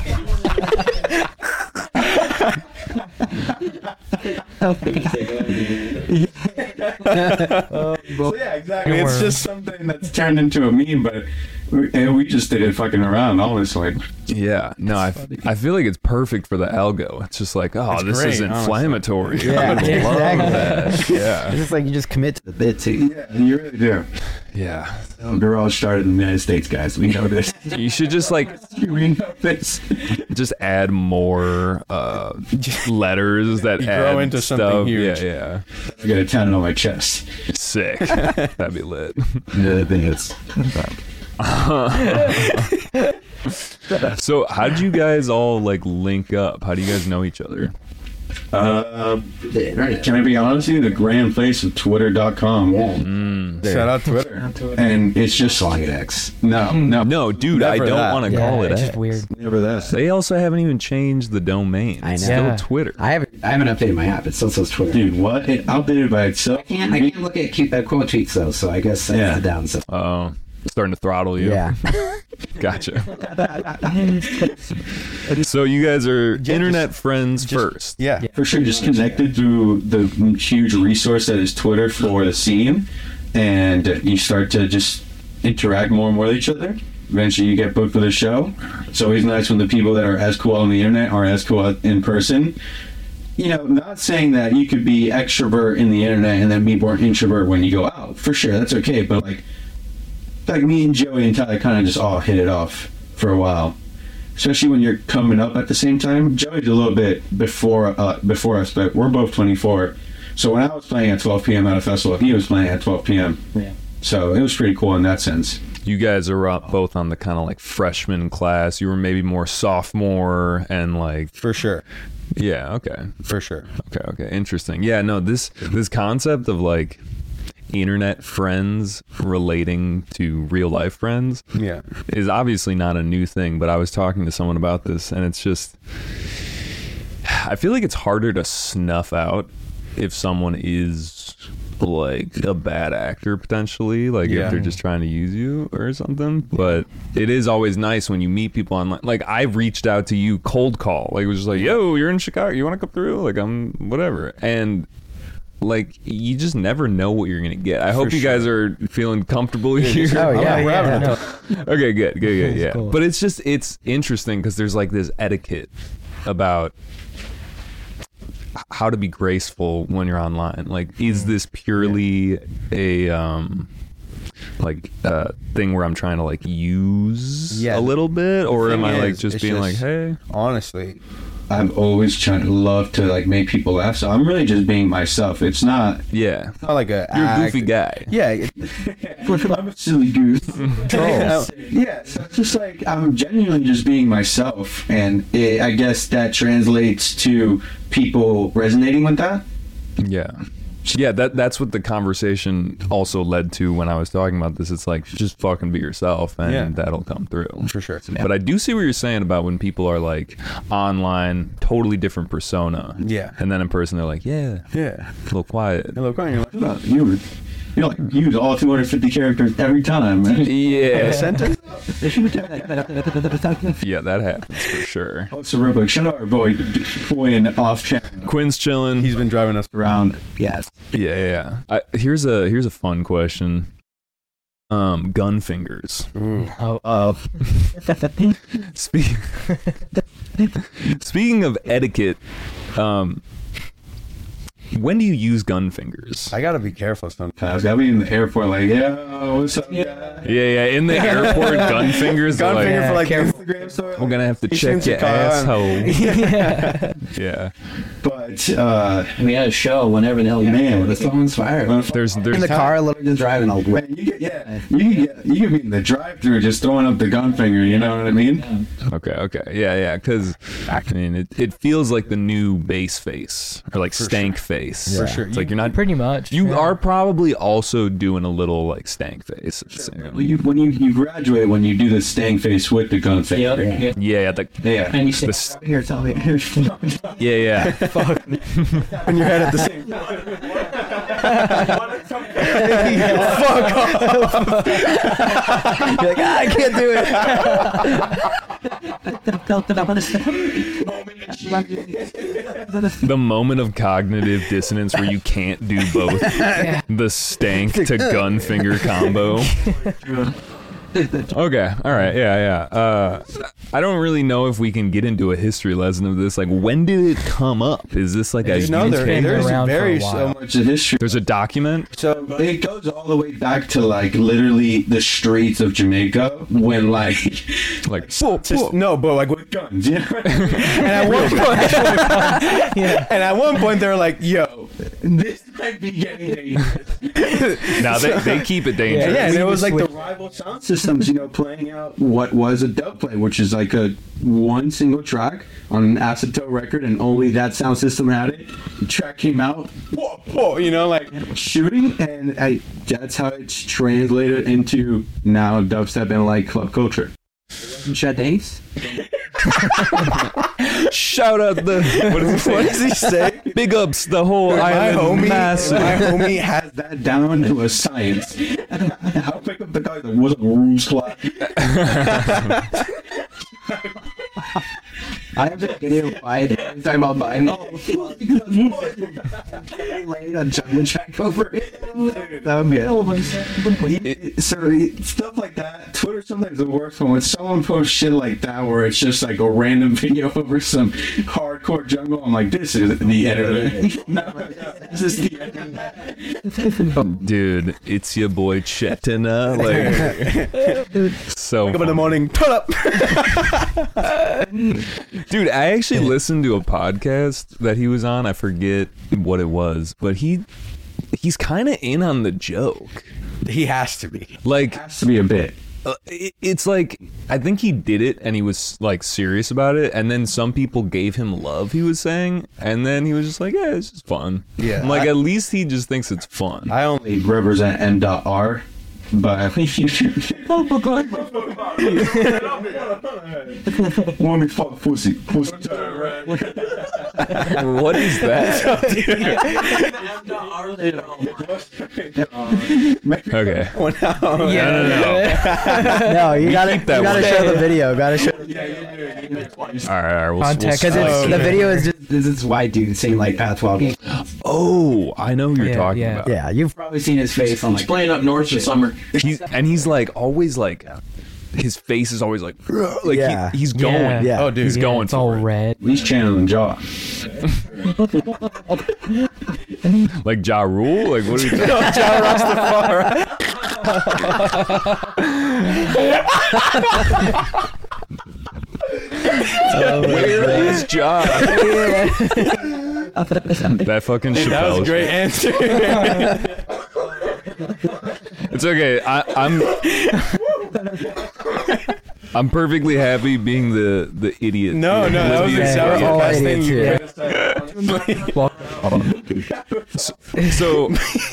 So yeah, exactly. It's just something that's turned into a meme, but we just did it fucking around, honestly. Yeah, no, I feel like it's perfect for the algo. It's just like, oh, It's this is great, honestly. inflammatory. Yeah, I would love exactly. that. Yeah, it's just like you just commit to the bit too. Yeah, you really do. yeah. Garage started in the United States, guys. We know this. You should just like We know this. just add more letters that You add grow into stuff. something huge. Yeah, I got a tatted on my chest. yeah. Sick. That'd be lit. Yeah, I think it's. So how did you guys all like link up? How do you guys know each other? The internet. Can I be honest with you? The grand place of Twitter.com. Shout out Twitter. And it's just Calling it X. No, dude, I Never don't that. want to call it it's X. just weird. never that. They also haven't even changed the domain. I It's know. still Yeah. Twitter. I haven't updated my app. It still says Twitter. Dude, what? It outdated by itself. I can't look at quote tweets though, so I guess that's Yeah. the downside. Oh, starting to throttle you. Yeah. Gotcha. So you guys are internet friends first. Yeah. For sure, just connected through the huge resource that is Twitter for the scene, and you start to just interact more and more with each other. Eventually, you get booked for the show. It's always nice when the people that are as cool on the internet are as cool in person. You know, not saying that you could be extrovert in the internet and then be more introvert when you go out. For sure, that's okay. But like me and Joey and Tyler kind of just all hit it off for a while. Especially when you're coming up at the same time. Joey's a little bit before us, but we're both 24. So when I was playing at 12 p.m. at a festival, he was playing at 12 p.m. Yeah. So it was pretty cool in that sense. You guys are up both on the kind of like freshman class. You were maybe more sophomore and like, For sure. yeah, okay. For sure. Okay. Interesting. Yeah, no, this concept of like internet friends relating to real life friends Yeah. is obviously not a new thing, but I was talking to someone about this and it's just, I feel like it's harder to snuff out if someone is like a bad actor potentially, like Yeah. if they're just trying to use you or something. But it is always nice when you meet people online. Like I've reached out to you cold call, like it was just like, yo, you're in Chicago, you want to come through? Like I'm whatever. And like you just never know what you're gonna get. I hope you guys are feeling comfortable here. Oh yeah, we're yeah, having no. Okay, good, yeah. Cool. But it's interesting because there's like this etiquette about how to be graceful when you're online. Like, is this purely a thing where I'm trying to like use Yeah. a little bit, or am Thing I like is, just it's being like, just- hey? Honestly, I've always love to like make people laugh. So I'm really just being myself. It's not. Yeah, it's not like a you're a act. goofy guy. Yeah. I'm a silly goose. Troll. Yeah, so it's just like I'm genuinely just being myself, and I guess that translates to people resonating with that. Yeah, that's what the conversation also led to when I was talking about this. It's like, just fucking be yourself and Yeah. that'll come through. For sure. But I do see what you're saying about when people are like online, totally different persona. Yeah. And then in person, they're like, yeah, Yeah. a little quiet. Hello, Connie. You're like, You like use all 250 characters every time, man. Yeah. sentence? Yeah, that happens for sure. Oh, so real quick, shout out our boy in off channel Quinn's chilling. He's been driving us around. Yes. Yeah. Here's a fun question. Gun fingers. Speaking of etiquette, when do you use gun fingers? I gotta be careful sometimes. I'll be in the airport like, yeah, what's up, guy? Yeah. In the airport, gun fingers. Gun are finger like, for like Instagram story. we're gonna have to He check shoots your a car. asshole. Yeah. But We had a show whenever the hell you man, The phone's fired. There's In the car, literally just driving. I'll man, you can be in the drive-through just throwing up the gun finger. You know what I mean? Okay. Yeah. Because I mean, it feels like the new bass face or like stank face. For sure. It's like you're not. Pretty much. You yeah. are probably also doing a little like stank face. Well, when you graduate, when you do the stang face with the gun finger. Yep. Yeah. Yeah. And you say, The, here. Tell me. yeah. in your head at the same You're like, I can't do The moment of cognitive dissonance where you can't do both. The stank to gun finger combo. Okay, all right, yeah. I don't really know if we can get into a history lesson of this. Like, when did it come up? Is this like a been there's around for a very while. so much. Much of history. There's a document? So it goes all the way back to like literally the streets of Jamaica when like Like, No, but like with guns. You know? and at one point, and at one point they were like, "Yo, This might be getting dangerous. now they keep it dangerous. yeah," and it was like the switched rival sound systems, playing out what was a dub play, which is like a one single track on an acetato record, and only that sound system had it. The track came out, whoa, whoa, like shooting, and that's how it's translated into now dubstep and like club culture. Shades. Shout out the what does he say? Big ups the whole island massive. My homie has that down to a science. I'll pick up the guy that wasn't Rooms Club. I have to get it wide every time I'm buying it. Laying a jungle track over it. That would be So stuff like that. Twitter sometimes the worst one when someone posts shit like that where it's just like a random video over some hardcore jungle. I'm like, this is the editor. No, this is the editor. Dude, it's your boy Chetina. Like, so Wake up in the morning, turn up. dude, I actually listened to a podcast that he was on. I forget what it was, but he's kind of in on the joke. He has to be. Like, Has to be a bit. it's like, I think he did it and he was like serious about it, and then some people gave him love, he was saying, and then he was just like, yeah, it's just fun. Yeah, I'm like, at least he just thinks it's fun. I only represent M.R. But woman fuck pussy. What is that? Okay. No, you gotta keep that one. show the video. Gotta show. All right, we'll Context. Because the video is just. This is white dude saying like Pathwell. Oh, I know who you're talking about. Yeah, you've Probably seen his face on like Playing up north in summer. He's like always like, his face is always like Yeah. he's going. Yeah. Oh, dude. He's going It's all for it. red. He's channeling Jaw. Like Ja Rule? Like, what are you Where is Ja? That fucking Chappelle. That was a great answer. It's okay. I'm perfectly happy being the idiot. No, that was Yeah, the we're all best thing idiots you So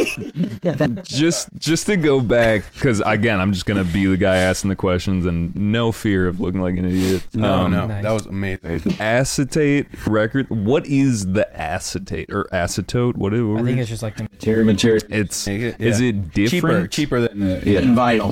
just to go back, because again, I'm just gonna be the guy asking the questions, and no fear of looking like an idiot. No, Nice. that was amazing. Acetate record. What is the acetate or acetote? What is? I think it's just like the Material. It's Yeah. is it different? Cheaper than the vinyl.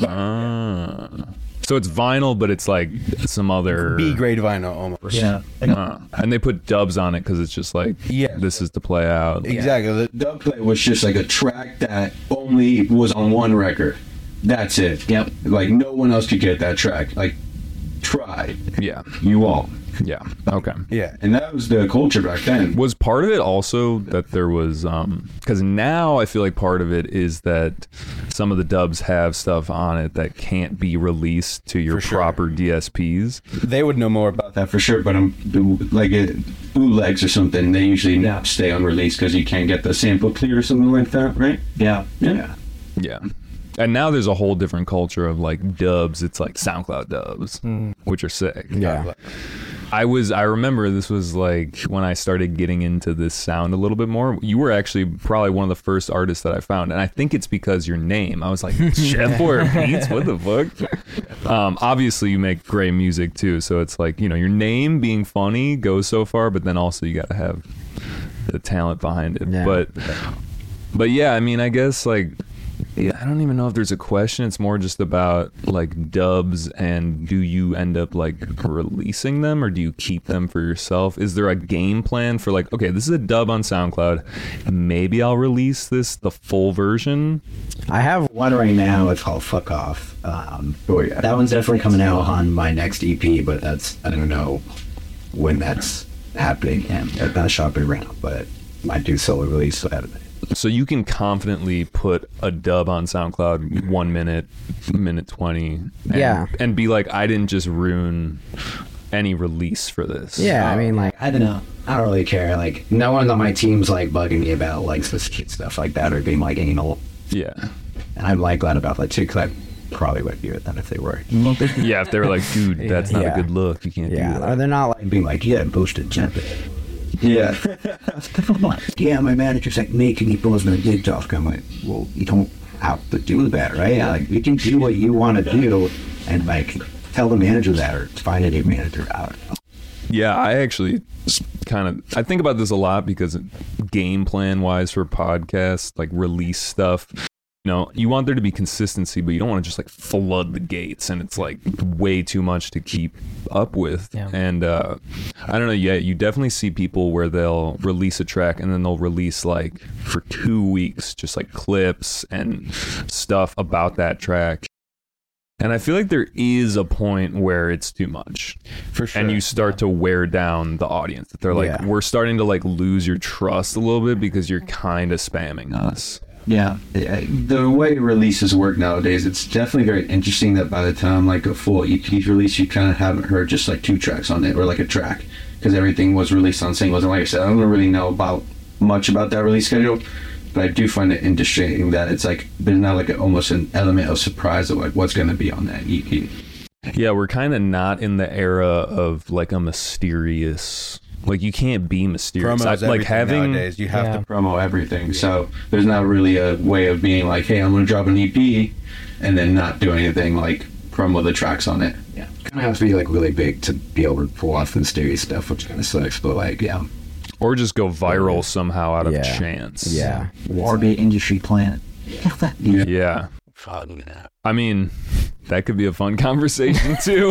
So it's vinyl, but it's like some other B grade vinyl almost. Yeah. and they put dubs on it because it's just like, Yeah. this is to play out. Exactly. The Dub play was just like a track that only was on one record. That's it. Yep. Like no one else could get that track. Like try. Yeah, You all. yeah, okay. Yeah. And that was the culture back then. Was part of it also that there was because now I feel like part of it is that some of the dubs have stuff on it that can't be released to your For sure. proper DSPs. They would know more about That for sure, but like bootlegs or something, they usually stay unreleased because you can't get the sample clear or something like that, right? Yeah. Yeah. Yeah. And now there's a whole different culture of like dubs. It's like SoundCloud dubs, which are sick. yeah. I remember this was like when I started getting into this sound a little bit more. You were actually probably one of the first artists that I found, and I think it's because your name. I was like, Chef Boyer Beats, what the fuck? Obviously you make great music too, so it's like, your name being funny goes so far, but then also you got to have the talent behind it. Yeah. But yeah, I mean, I guess like, I don't even know if there's a question. It's more just about like dubs, and do you end up like releasing them, or do you keep them for yourself? Is there a game plan for like, okay, this is a dub on SoundCloud, maybe I'll release the full version? I have one right now. It's called Fuck Off. That one's definitely coming out on my next EP, but I don't know when that's happening. And it's not shopping around, but might do solo release. So So you can confidently put a dub on SoundCloud 1 minute, minute 20, and, Yeah. and be like, I didn't just ruin any release for this. Yeah, I mean, like, I don't know. I don't really care. Like, no one on my team's like bugging me about like specific stuff like that or being like anal. Yeah. And I'm like glad about that too, because probably would do it then if they were. Yeah, if they were like, dude, that's not a good look. You can't do Yeah, that. they're not like I'd be like, yeah, boosted jumping. Yeah. Yeah, my manager's like, Nate, can you close my gig talk? I'm like, well, you don't have to do that, right? Like, you can do what you want to do and, like, tell the manager that or find a new manager out. Yeah, I actually I think about this a lot because game plan wise for podcasts, like release stuff, you know, you want there to be consistency, but you don't want to just like flood the gates and it's like way too much to keep up with. Yeah. And I don't know, you definitely see people where they'll release a track and then they'll release like for 2 weeks just like clips and stuff about that track. And I feel like there is a point where it's too much. For sure. And you start to wear down the audience. They're like, Yeah. we're starting to like lose your trust a little bit because you're kind of spamming us. Yeah. The way releases work nowadays, it's definitely very interesting that by the time like a full EP's release, you kind of haven't heard just like 2 tracks on it or like a track because everything was released on singles. And like I said, I don't really know much about that release schedule, but I do find it interesting that it's like there's now like almost an element of surprise of like what's going to be on that EP. Yeah, we're kind of not in the era of like a mysterious, like you can't be mysterious. Promos Like everything having, nowadays. You have Yeah. to. Promo everything, so there's not really a way of being like, hey, I'm going to drop an EP and then not do anything like promo the tracks on it. Yeah. Kind of has to be, like, really big to be able to pull off the mysterious stuff, which kind of sucks, but, like, yeah. or just go viral somehow out of Yeah. chance. yeah. Or be industry plant. Yeah. I mean, that could be a fun conversation too.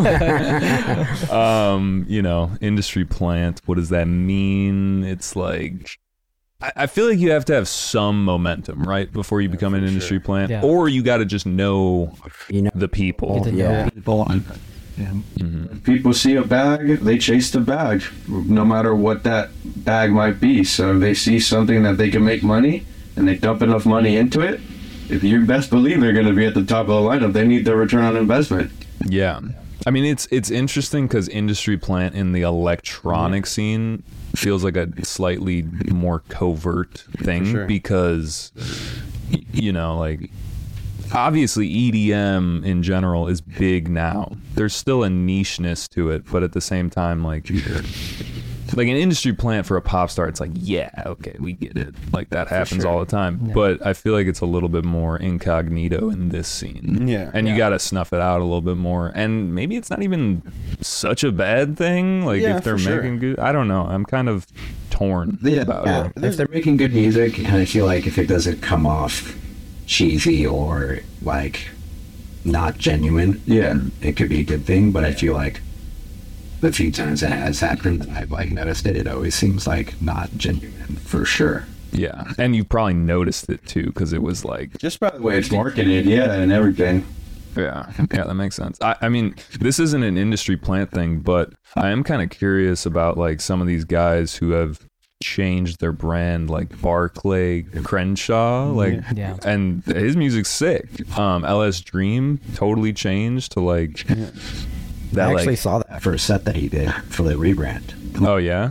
You know, industry plant. What does that mean? It's like, I feel like you have to have some momentum, right, before you become an industry plant, Yeah. or you got to just know You know, the people. Get to know yeah. People. People see a bag, they chase the bag, no matter what that bag might be. So if they see something that they can make money and they dump enough money into it, if you best believe they're going to be at the top of the lineup, they need their return on investment. Yeah. I mean, it's interesting because industry plant in the electronic scene feels like a slightly more covert thing sure. because, you know, like, obviously EDM in general is big now. There's still a nicheness to it, but at the same time, like an industry plant for a pop star, it's like, yeah, okay, we get it. Like that happens all the time. Yeah. But I feel like it's a little bit more incognito in this scene. Yeah. And you got to snuff it out a little bit more. And maybe it's not even such a bad thing. Like Yeah, if they're for sure. making good, I don't know. I'm kind of torn about Yeah. it. If they're making good music, and I feel like if it doesn't come off cheesy or, like, not genuine, Yeah. it could be a good thing, but I feel like the few times it has happened that I've, like, noticed it always seems like not genuine. For sure. Yeah. And you probably noticed it too because it was like, Just by the The way way, it's marketed, yeah, and everything. yeah, that makes sense. I mean, this isn't an industry plant thing, but I am kind of curious about like some of these guys who have changed their brand, like Barclay Crenshaw, like, Yeah. and his music's sick. LS Dream totally changed to like that. I actually Like, saw that first set that he did for the rebrand. oh yeah,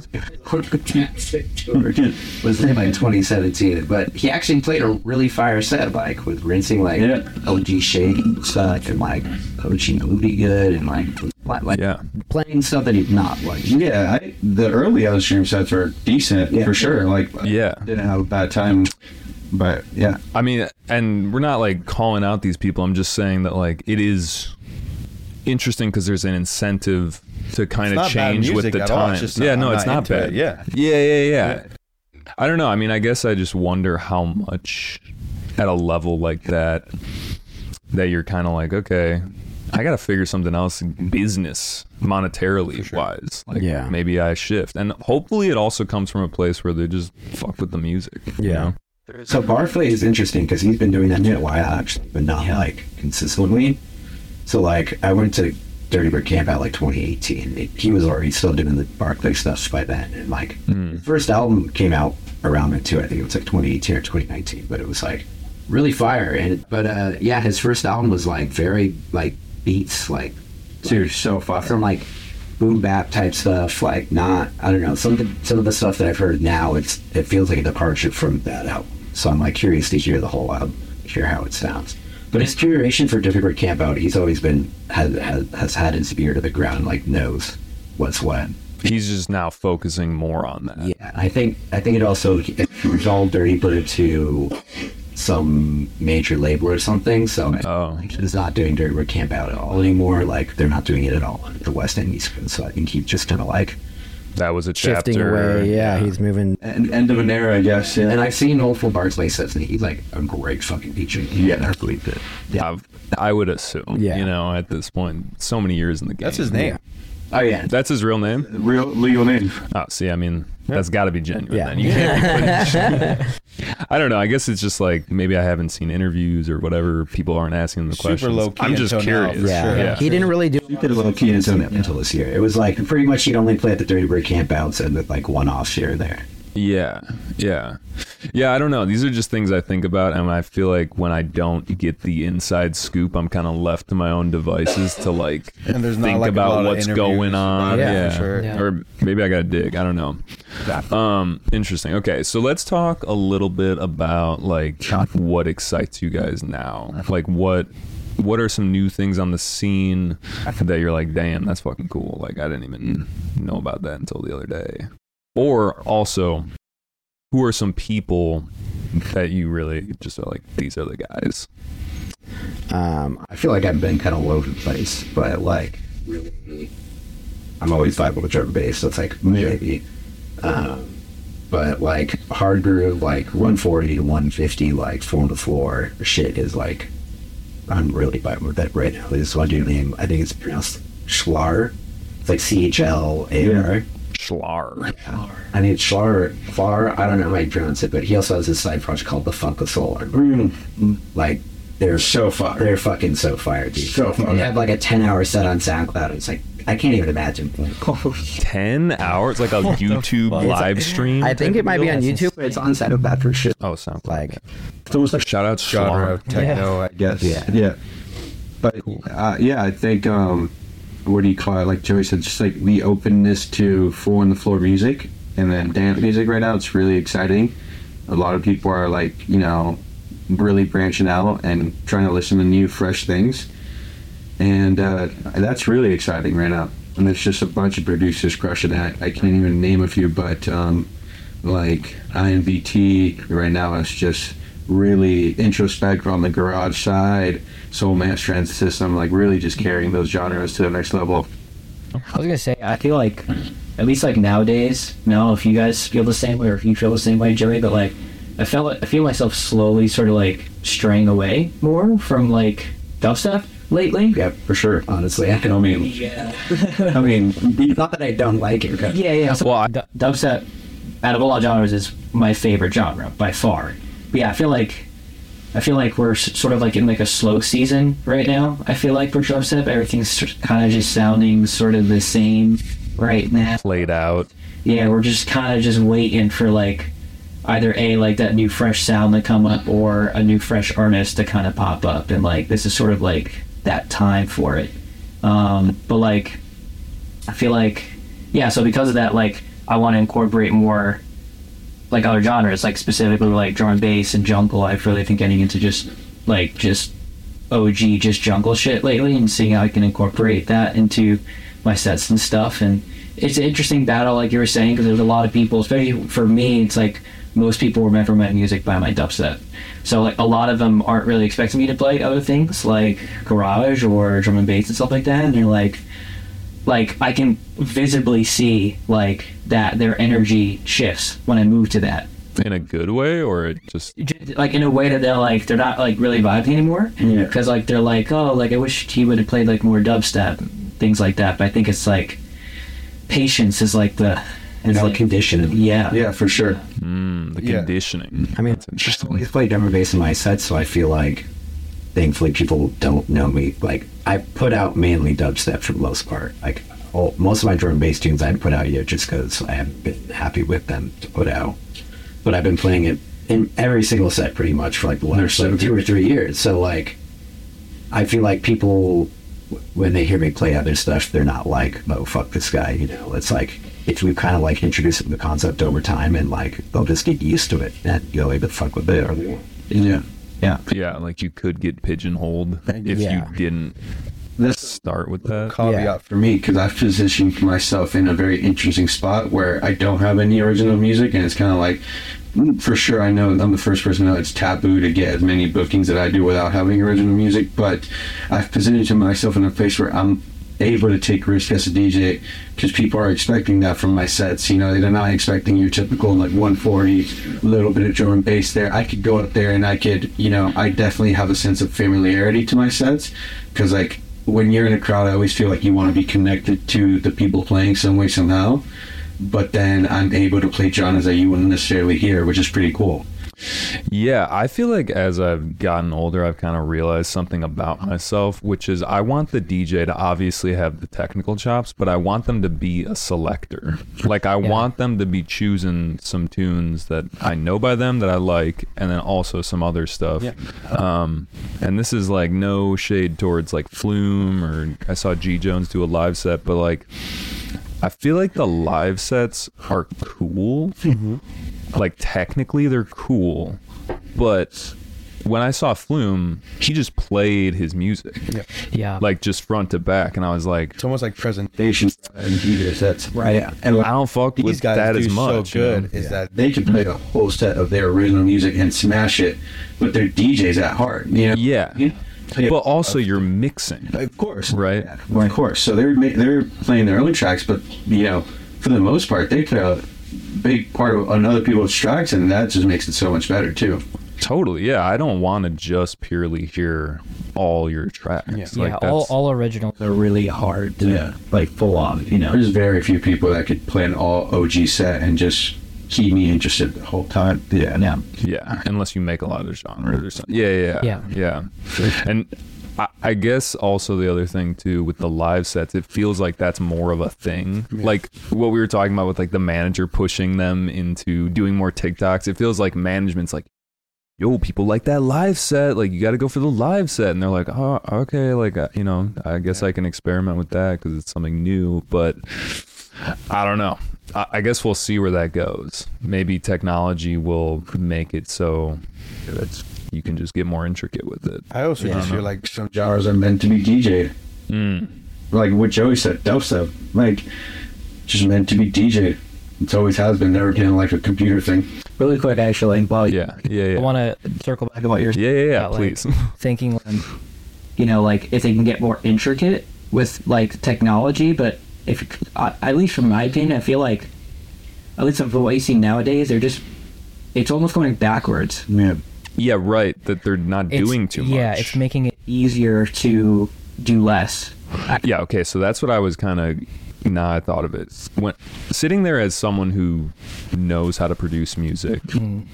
was in like 2017, but he actually played a really fire set, like with rinsing like Yeah. OG Shake and stuff, and like OG Moody Good, and like yeah. playing stuff that he's not like. Yeah, the early other stream sets were decent Yeah. for sure. Like, Yeah. didn't have a bad time, but yeah. I mean, and we're not like calling out these people. I'm just saying that like it is interesting because there's an incentive to kind of not bad change with music the at all. It's times. just Yeah, I'm no, not it's not into bad. it. Yeah. Yeah. I don't know. I mean, I guess I just wonder how much at a level like that you're kind of like, okay, I got to figure something else business monetarily wise. Like Yeah. maybe I shift. And hopefully it also comes from a place where they just fuck with the music. You Yeah. know? So Barclay is interesting because he's been doing that a while actually, but not like consistently. So like I went to Dirty Bird Camp out like 2018. He was already still doing the Barclay stuff by then, and like his first album came out around then too. I think it was like 2018 or 2019, but it was like really fire. And but yeah, his first album was like very like beats like Dude, so far. some like boom bap type stuff, like not, I don't know, some of the stuff that I've heard now, it feels like a departure from that album. So I'm like curious to hear the whole album, hear how it sounds. But his curation for Difficult Camp Out, he's always been has had his ear to the ground, like knows what's what. He's just now focusing more on that. Yeah, I think it also it's all Dirty Bird to some major label or something. So he's not doing Dirty Bird Camp Out at all anymore. Like they're not doing it at all on the West End East Coast. So I think he's just kind of like that was a chapter. Shifting away. Yeah, he's moving. And end of an era, I guess. Yeah. And I've seen Oldful Barsley says that he's like a great fucking teacher. Yeah, I believe it. Yeah, I would assume. Yeah. You know, at this point, so many years in the game. That's his name. oh yeah. That's his real name? Real legal name. Oh, see, I mean, that's got to be genuine. Yeah. Then. You can't be putting I don't know. I guess it's just like maybe I haven't seen interviews or whatever. People aren't asking the Super questions. low key I'm just until now, curious. for Yeah. sure. He didn't really do. Did a little key until this year. It was like pretty much he'd only play at the Dirty Bird Camp Outs and with like one-offs here and there. Yeah. I don't know. These are just things I think about, and I feel like when I don't get the inside scoop, I'm kind of left to my own devices to like And there's not think like a about lot of what's interviews going on. about it, Yeah, for sure. Yeah. Or maybe I gotta dig. I don't know. Interesting. Okay, so let's talk a little bit about like what excites you guys now. Like what are some new things on the scene that you're like, damn, that's fucking cool. Like I didn't even know about that until the other day. Or also, who are some people that you really just are like, these are the guys? I feel like I've been kind of all over the place, but like really, I'm always vibing with drum and bass. So it's like maybe, but like hard groove, like 140 to 150, like 4 on the floor shit is like I'm really vibing with that right now. This one dude name, I think it's pronounced Schlar. It's like CHLAR. Schlar. I mean, Schlar, I don't know how you pronounce it, but he also has this side project called The Funk of Solar. Like, they're So fire. They're fucking so fire, dude. So fire. They have like a 10-hour set on SoundCloud. It's like, I can't even imagine. 10 hours? Like a YouTube live stream? I think it might be on YouTube. It's on SoundCloud for sure. Oh, SoundCloud. Like, It's almost like Shout out Genre Schlar. of techno, I guess. yeah. But I think what do you call it? Like Joey said, just like the openness to 4 on the floor music and then dance music right now. It's really exciting. A lot of people are like, really branching out and trying to listen to new, fresh things, and that's really exciting right now. And there's just a bunch of producers crushing that. I can't even name a few, but like INVT right now is just really introspective on the garage side. Soul Man's Transit System, like really just carrying those genres to the next level. I was gonna say, I feel like, at least like nowadays, I don't know if you guys feel the same way or if you feel the same way, Joey, but like, I feel myself slowly sort of like straying away more from like dubstep lately. Yeah, for sure, honestly. I mean, Yeah. I mean, not that I don't like it. But Yeah. So, dubstep, out of all genres, is my favorite genre by far. But yeah, I feel like we're sort of like in like a slow season right now. I feel like for dubstep, everything's kind of just sounding sort of the same right now. Played out. Yeah, we're just kind of just waiting for like either like that new fresh sound to come up or a new fresh artist to kind of pop up, and like this is sort of like that time for it. But like I feel like so because of that, like I want to incorporate more like other genres, like specifically like drum and bass and jungle. I've really been getting into just OG just jungle shit lately and seeing how I can incorporate that into my sets and stuff. And it's an interesting battle, like you were saying, because there's a lot of people, especially for me, it's like most people remember my music by my dubstep. So like a lot of them aren't really expecting me to play other things like garage or drum and bass and stuff like that, and they're like I can visibly see like that their energy shifts when I move to that. In a good way, or it just Like in a way that they're not like really vibing anymore. Yeah. Because like they're like, oh, like I wish he would have played like more dubstep, things like that. But I think it's like patience is like the conditioning. Yeah. For sure. the conditioning. I mean, That's interesting. I play drum and bass in my sets, so I feel like thankfully people don't know me. Like I put out mainly dubstep for the most part. Like most of my drum and bass tunes I put out here just because I haven't been happy with them to put out. But I've been playing it in every single set pretty much for like the last 2 or 3 years. So like I feel like people, when they hear me play other stuff, they're not like, oh fuck this guy, It's like if we kind of like introduce them to the concept over time, and like they'll just get used to it and go, hey, but fuck with it. Yeah. Yeah, like you could get pigeonholed if Yeah. you didn't This start with that. caveat Yeah. for me, because I've positioned myself in a very interesting spot where I don't have any original music, and it's kind of like, for sure, I know I'm the first person to know it's taboo to get as many bookings that I do without having original music, but I've positioned myself in a place where I'm able to take risks as a DJ, because people are expecting that from my sets. You know, they're not expecting your typical like 140, little bit of drum and bass there. I could go up there and I could, you know, I definitely have a sense of familiarity to my sets, because like when you're in a crowd, I always feel like you want to be connected to the people playing some way, somehow. But then I'm able to play genres that you wouldn't necessarily hear, which is pretty cool. Yeah, I feel like as I've gotten older, I've kind of realized something about myself, which is I want the DJ to obviously have the technical chops, but I want them to be a selector. Like, I want them to be choosing some tunes that I know by them that I like, and then also some other stuff. And this is like no shade towards like Flume, or I saw G Jones do a live set, but like, I feel like the live sets are cool. Like, technically they're cool, but when I saw Flume, he just played his music, Yeah. like just front to back, and I was like, It's almost like presentation. And DJ sets. Right. And I don't fuck These with guys that do as much. so you good. know? Is that they can play a whole set of their original music and smash it, but they're DJs at heart. You know? Yeah, Yeah. but also you're mixing, Of course, right? Yeah, well, of course. So they're playing their own tracks, but you know, for the most part, they play a big part of another people's tracks, and that just makes it so much better too. Totally, yeah. I don't want to just purely hear all your tracks. Like, Yeah, that's, all original. They're really hard to like full on, you know. There's very few people that could play an all OG set and just keep me interested the whole time. Yeah. yeah, unless you make a lot of genres or something. Yeah. And I guess also the other thing too with the live sets, it feels like that's more of a thing. Like what we were talking about with like the manager pushing them into doing more TikToks. It feels like management's like, yo, people like that live set. Like, you got to go for the live set. And they're like, oh, okay. Like, you know, I guess I can experiment with that because it's something new. But I don't know. I guess we'll see where that goes. Maybe technology will make it so you can just get more intricate with it. I also just feel like some Genres are meant to be DJ'd. Like what Joey said, dubstep, like just meant to be DJ'd. It's always has been. Never been like a computer thing. Really quick, actually. Well, Yeah. I want to circle back to what you're saying. Yeah, about, like, please. thinking, You know, like if they can get more intricate with like technology, but if at least from my opinion, I feel like at least from what you see nowadays, it's almost going backwards. yeah. Yeah, right. That they're not doing too much. Yeah, it's making it. Easier to do less. Yeah, okay, so that's what I was kind of, I thought of it. When sitting there as someone who knows how to produce music, and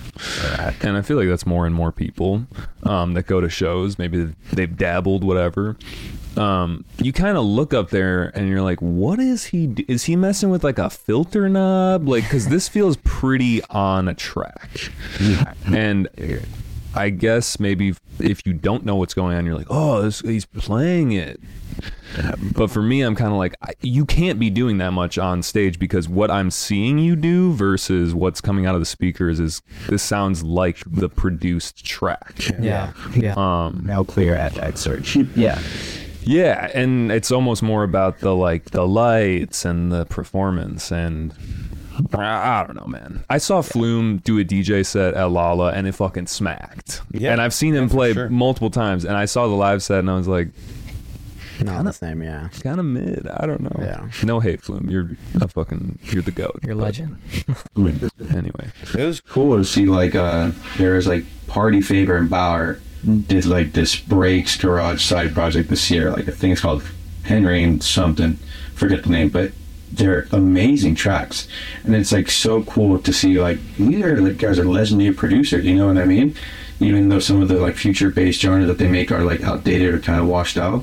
I feel like that's more and more people that go to shows, maybe they've dabbled, whatever. You kind of look up there and you're like, what is is he messing with like a filter knob? Like, because this feels pretty on a track. And I guess maybe if you don't know what's going on, you're like, oh, he's playing it. But for me, I'm kind of like, you can't be doing that much on stage, because what I'm seeing you do versus what's coming out of the speakers is, this sounds like the produced track. Yeah. Now clear at that search. Yeah. Yeah, and it's almost more about the lights and the performance, and I don't know, man. I saw Flume do a DJ set at Lala, and it fucking smacked. Yeah, and I've seen him for play sure. multiple times, and I saw the live set, and I was like, Not the same, yeah. kind of mid. I don't know. Yeah. No hate, Flume. You're the goat. You're a legend. Anyway. It was cool to see like there was like Party Favor and Bauer did like this breaks garage side project this year. Like I think it's called Henry and something. Forget the name, but they're amazing tracks, and it's like so cool to see like these are like guys are legendary producers. You know what I mean? Even though some of the like future based genres that they make are like outdated or kind of washed out,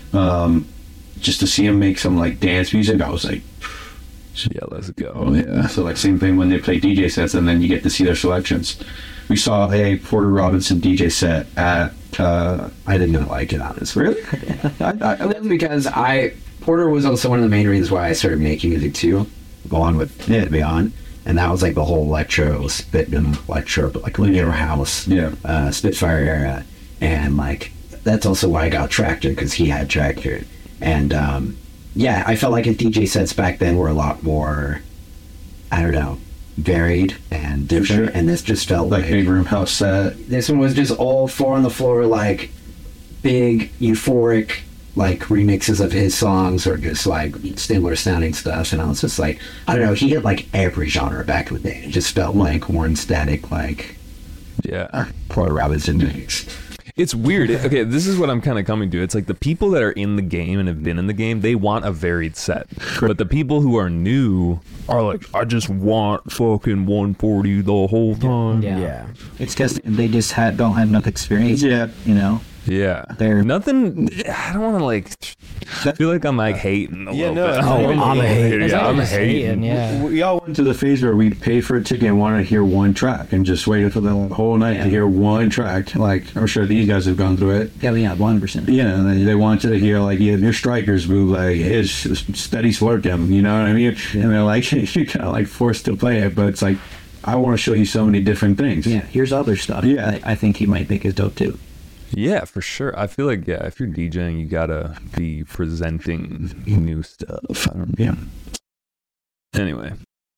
just to see them make some like dance music, I was like, Yeah, let's go. Yeah. so like same thing when they play DJ sets, and then you get to see their selections. We saw a Porter Robinson DJ set at I did not like it, honestly. really? That's because Porter was also one of the main reasons why I started making music too, along with it, to be honest. and that was like the whole electro, like linear house, Spitfire era, and like that's also why I got Tractor, because he had Tractor, and I felt like his DJ sets back then were a lot more, I don't know, varied and different, and this just felt like big room house set. This one was just all four on the floor, like big euphoric like remixes of his songs, or just like similar sounding stuff. And I was just like, I don't know, he had like every genre back in the day. It just felt like Warren Static, like Paul Robinson mix. It's weird. Okay, this is what I'm kind of coming to. It's like the people that are in the game and have been in the game, they want a varied set. But the people who are new are like, I just want fucking 140 the whole time. Yeah. It's because they just don't have enough experience. Yeah. You know? Yeah. They're nothing. I don't want to like. I feel like I'm like hating a little bit. I'm a hater. Yeah, I'm hating. Yeah. We all went to the phase where we pay for a ticket and want to hear one track and just waited for the whole night to hear one track. Like, I'm sure these guys have gone through it. Yeah, 100%. Yeah, and they wanted to hear like your Strikers bootleg, his Steady Slurkin, you know what I mean? And they're like, you're kind of like forced to play it, but it's like, I want to show you so many different things. Yeah, here's other stuff. Yeah. I think he might think is dope too. Yeah, for sure. I feel like, if you're DJing, you gotta be presenting new stuff. I don't know. Yeah. Anyway,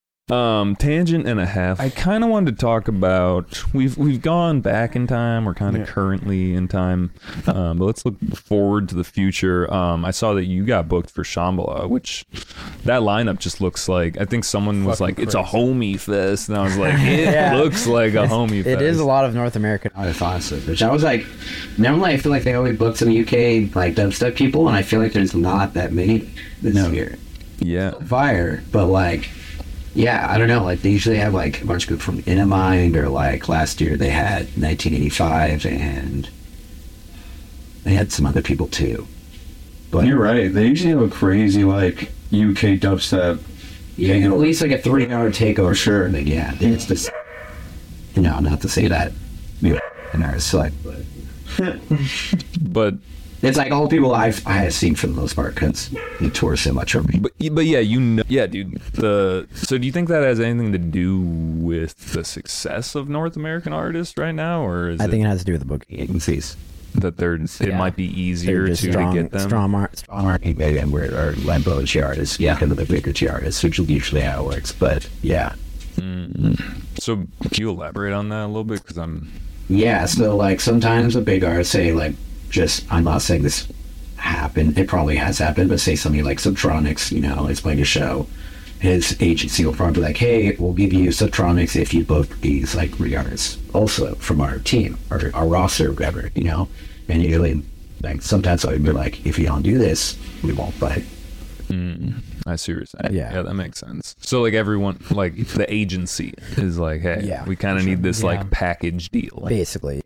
tangent and a half. I kind of wanted to talk about, we've gone back in time. We're kind of currently in time, but let's look forward to the future. I saw that you got booked for Shambhala, which that lineup just looks like, I think someone was like, it's a homie fest, and I was like, it looks like a homie fest. It is a lot of North American artists, honestly, which I was like, normally I feel like they only book some UK like dubstep people, and I feel like there's not that many this year. Yeah. Fire, but like, yeah, I don't know. Like, they usually have like a bunch of people from Inamind, or like last year they had 1985, and they had some other people too. But you're right. They usually have a crazy like UK dubstep. Yeah, at least like a 3-hour takeover. Sure. Like, yeah, it's just, not to say that, an artist select, but it's like all the people I have seen for the most part, because he tours so much over me. But yeah, dude. So do you think that has anything to do with the success of North American artists right now, or is I think it has to do with the booking agencies. That it might be easier to get them? Strong marketing, maybe, and we're Lambo G artists, because of the bigger G artists, which is usually how it works. But yeah. So can you elaborate on that a little bit? Because so like sometimes a big artist say like, I'm not saying this happened, it probably has happened, but say somebody like Subtronics, is playing a show, his agency will probably be like, hey, we'll give you Subtronics if you book these like re-artists also from our team, or our roster, or whatever, and usually like sometimes I would be like, if you don't do this, we won't play. I see what you're saying. Yeah, that makes sense. So like everyone, like the agency is like, hey, we kind of need this like package deal, basically.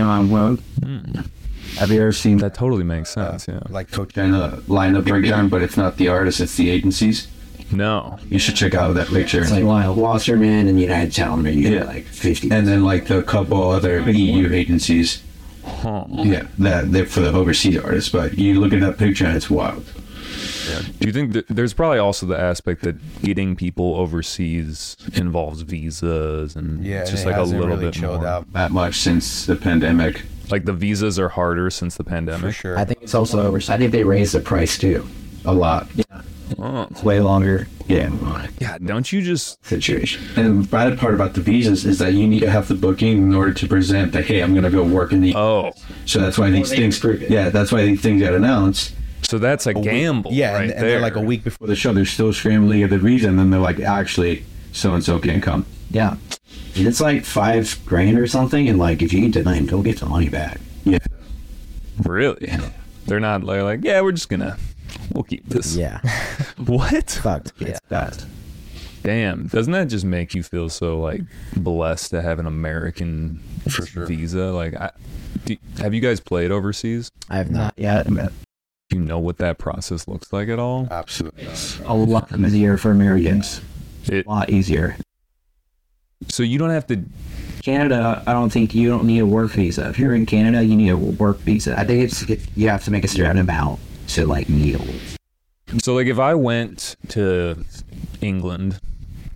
Have you ever seen that? Totally makes sense. Like Coachella lineup breakdown, but it's not the artists, it's the agencies. No, you should check out that picture. It's like Wasserman and United Talent, you get like 50, and then like the couple other EU agencies. Yeah, they're for the overseas artists. But you look at that picture and it's wild. Yeah. Do you think there's probably also the aspect that getting people overseas involves visas and just like a little really bit more out that much since the pandemic? Like the visas are harder since the pandemic. For sure. I think it's also over. I think they raised the price too, a lot. Yeah, it's way longer. Yeah. Yeah. Don't you just situation? And the bad part about the visas is that you need to have the booking in order to present that, hey, I'm going to go work in the. So that's why these things. Yeah, that's why these things get announced. So that's a gamble. And they're like a week before the show, they're still scrambling at the visa, and then they're like, actually, so and so can't come. Yeah. It's like $5,000 or something, and like if you deny them, don't get the money back. Yeah. Really? They're not like, we'll keep this. Yeah. What? Fucked. It's bad. Damn. Doesn't that just make you feel so like blessed to have an American visa? Like, have you guys played overseas? I have not. Yeah. Do you know what that process looks like at all? Absolutely. A lot easier for Americans. A lot easier. So you don't have to. Canada, I don't think you don't need a work visa. If you're in Canada, you need a work visa. I think you have to make a certain amount to like kneel. So like if I went to England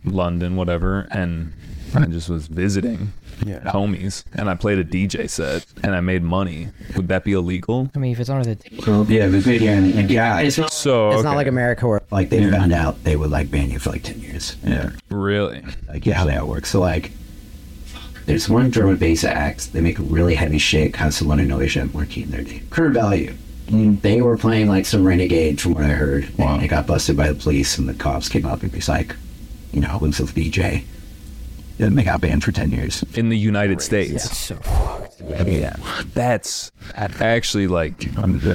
London, whatever, and I just was visiting homies, and I played a DJ set, and I made money. Would that be illegal? I mean, if it's under the Yeah, the video and yeah, it's not So It's not like America where like they found out they would like ban you for like 10 years. Yeah. really. Like yeah, how that works. So like, there's one drum and bass act. They make really heavy shit, has a lot of noise and working in their name. Current Value. They were playing like some Renegade, from what I heard. Wow. And they got busted by the police, and the cops came up and was like, you know, who's this DJ? And they got banned for 10 years. In the United States. so Yeah. That's actually like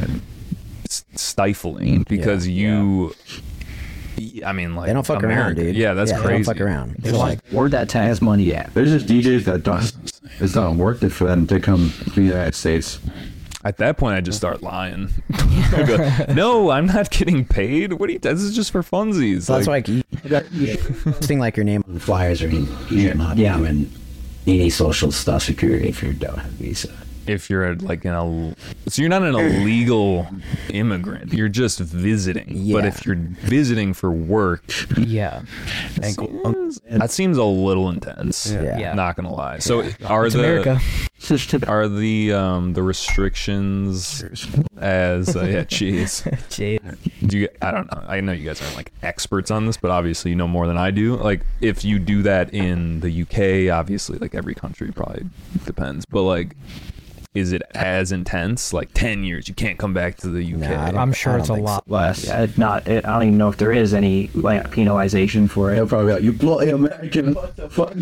stifling because you. I mean, like they don't fuck around, America- dude. Yeah, that's They crazy. don't fuck around. They're like, Where'd that tax money at? There's just DJs that don't. It's not worth it for them to come to the United States. At that point, I just start lying. I'd be like, no, I'm not getting paid. What do you? This is just for funsies. so that's like you posting like your name. The flyers are in. You're not doing any social stuff if you don't have a visa. if you're like so you're not an illegal immigrant. You're just visiting. Yeah. But if you're visiting for work, yeah. that seems a little intense. Yeah. Not gonna lie. So are It's the America. are the restrictions as cheese? Do you? I don't know. I know you guys aren't like experts on this, but obviously you know more than I do. Like if you do that in the UK, obviously like every country probably depends, but like. Is it as intense? Like 10 years, you can't come back to the UK. Nah, I'm sure it's a think so. lot. Less. I don't even know if there is any like penalization for it. They'll probably be like, you bloody American. What the fuck?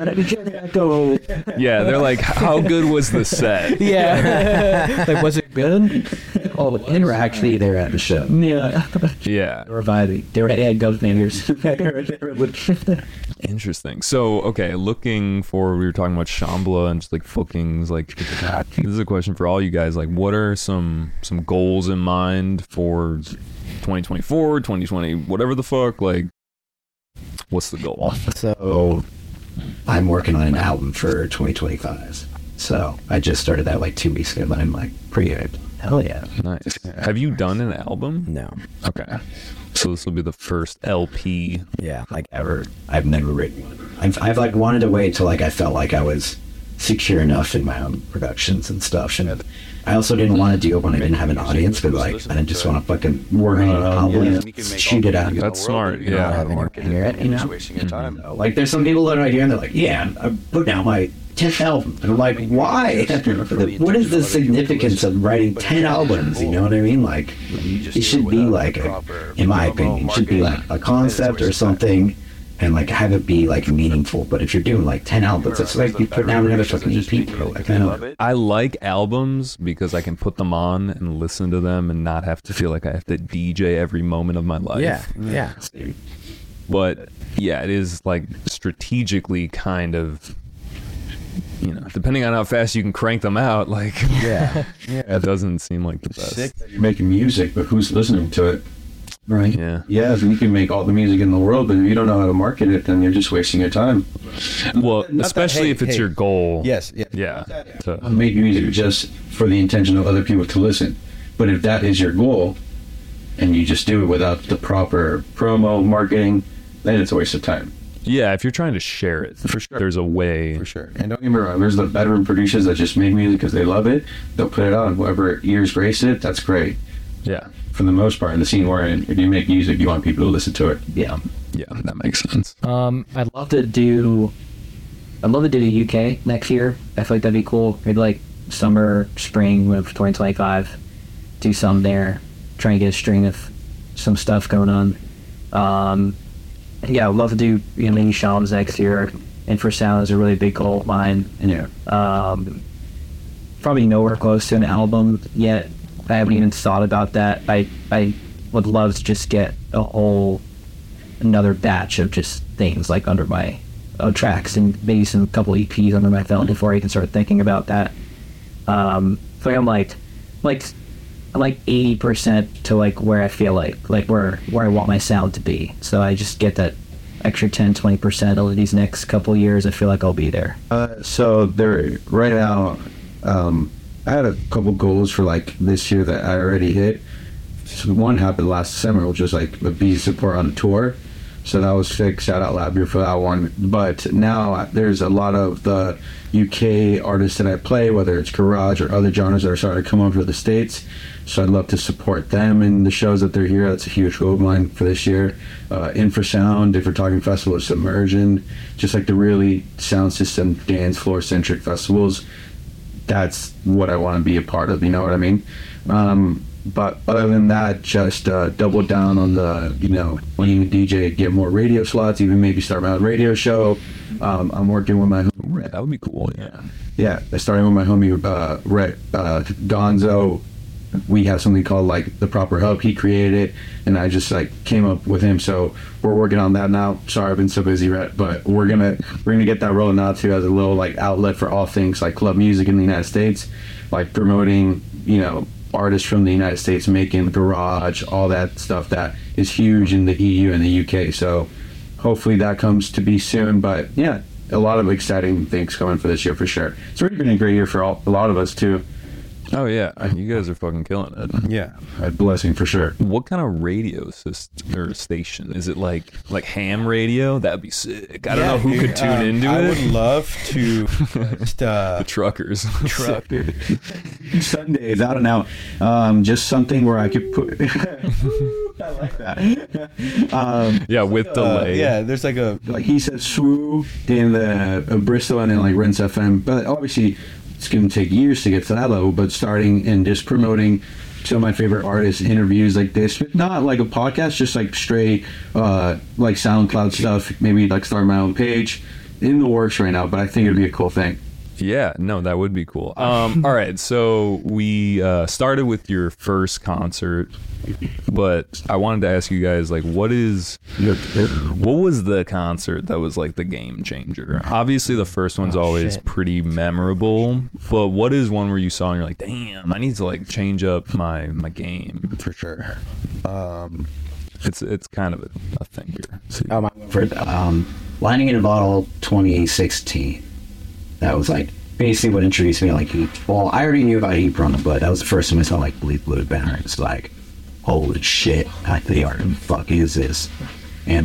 Yeah, they're like, how good was the set? Yeah. Like, was it good? Oh, they were actually there at the show. Yeah. Yeah, They were vibing. They were at ghost neighbors. interesting. So, okay, looking forward, we were talking about Shambhala and just like bookings. Like, this is a question for all you guys. Like, what are some goals in mind for 2024, 2020, whatever the fuck? Like, what's the goal? So I'm working on an album for 2025. So I just started that like 2 weeks ago, but I'm like pretty hyped. Hell yeah. Nice. Have you done an album? No. Okay. So this will be the first LP. Yeah. Like Ever. I've never written one. I've like wanted to wait till like I felt like I was secure enough in my own productions and stuff. And I also didn't want to do it when I didn't have an audience, but like I just want to fucking work on an album and shoot it out. That's smart. Yeah. Like there's some people that are right here and they're like, yeah, I put out my 10th album. And I'm like, why? What is the significance of writing 10 albums? You know what I mean? Like, it should be like, in my opinion, it should be like a concept or something and like have it be like meaningful. But if you're doing like 10 albums, it's like you put down another fucking EP, bro. Like, I know. I like albums because I can put them on and listen to them and not have to feel like I have to DJ every moment of my life. yeah. Yeah. But yeah, it is like strategically kind of, you know, depending on how fast you can crank them out, like, Yeah. it doesn't seem like the best. Sick that you're making music, but who's listening to it? Right? Yeah. Yeah, you can make all the music in the world, but if you don't know how to market it, then you're just wasting your time. Well, Not especially that- if it's hey, your goal. Yes. Yeah. Yeah. To- Make music just for the intention of other people to listen. But if that is your goal, and you just do it without the proper promo, marketing, then it's a waste of time. yeah, if you're trying to share it, For sure. there's a way. For sure. And don't get me wrong, there's the veteran producers that just make music because they love it. They'll put it on. Whoever ears grace it, that's great. Yeah. For the most part, in the scene we're in, if you make music, you want people to listen to it. Yeah. Yeah, that makes sense. I'd I'd love to do the UK next year. I feel like that'd be cool. Maybe like summer, spring of 2025. Do some there. Try and get a string of some stuff going on. Yeah, I'd love to do mini Shams next year. Infrasound is a really big goal of mine. Yeah. Probably nowhere close to an album yet. I haven't even thought about that. I would love to just get another batch of just things like under my tracks and maybe some couple EPs under my belt before I can start thinking about that. So I'm like 80% to like where I feel like where I want my sound to be. So I just get that extra 10-20% over these next couple years. I feel like I'll be there. So there, right now, I had a couple goals for like this year that I already hit. So one happened last summer, which was like the B support on tour. So that was sick. Shout out Lab Beer for that one. But now there's a lot of the UK artists that I play, whether it's garage or other genres, that are starting to come over to the States. So I'd love to support them in the shows that they're here. That's a huge goal of mine for this year. Infrasound, if we're talking festivals, Submersion, just like the really sound system, dance floor centric festivals. That's what I want to be a part of, you know what I mean? But other than that, just double down on the, when you DJ, get more radio slots, even maybe start my own radio show. I'm working with my homie. That would be cool. Yeah, starting with my homie Rhett Gonzo. We have something called like the Proper Hub. He created it, and I just like came up with him. So we're working on that now. Sorry, I've been so busy, Rhett, but we're gonna get that rolling out too, as a little like outlet for all things like club music in the United States, like promoting artists from the United States making garage, all that stuff that is huge in the EU and the UK. So hopefully that comes to be soon. But yeah, a lot of exciting things coming for this year for sure. It's already been a great year for a lot of us too. Oh yeah, you guys are fucking killing it. Yeah, a blessing for sure. What kind of radio system or station is it? Like ham radio? That'd be sick. I don't know who could tune into I it. would love to. The truckers. Sundays, I don't know. Just something where I could put. I like that. Yeah, with delay. Yeah, there's like a. Like he said, swoo in the Bristol and then like Rinse FM, but obviously it's going to take years to get to that level. But starting and just promoting some of my favorite artists, interviews like this, not like a podcast, just like straight like SoundCloud stuff. Maybe like start my own page. In the works right now, but I think it'd be a cool thing. Yeah, no, that would be cool. All right, so we started with your first concert, but I wanted to ask you guys, like, what was the concert that was like the game changer? Obviously, the first one's always pretty memorable, but what is one where you saw and you're like, damn, I need to like change up my game? For sure. It's kind of a thing here. For Lining in a Bottle 2016. That was like basically what introduced me to like Heat. Well, I already knew about Heat Prone, but that was the first time I saw like Bleed Blue banner. It's like, holy shit, they are the fuck is this? And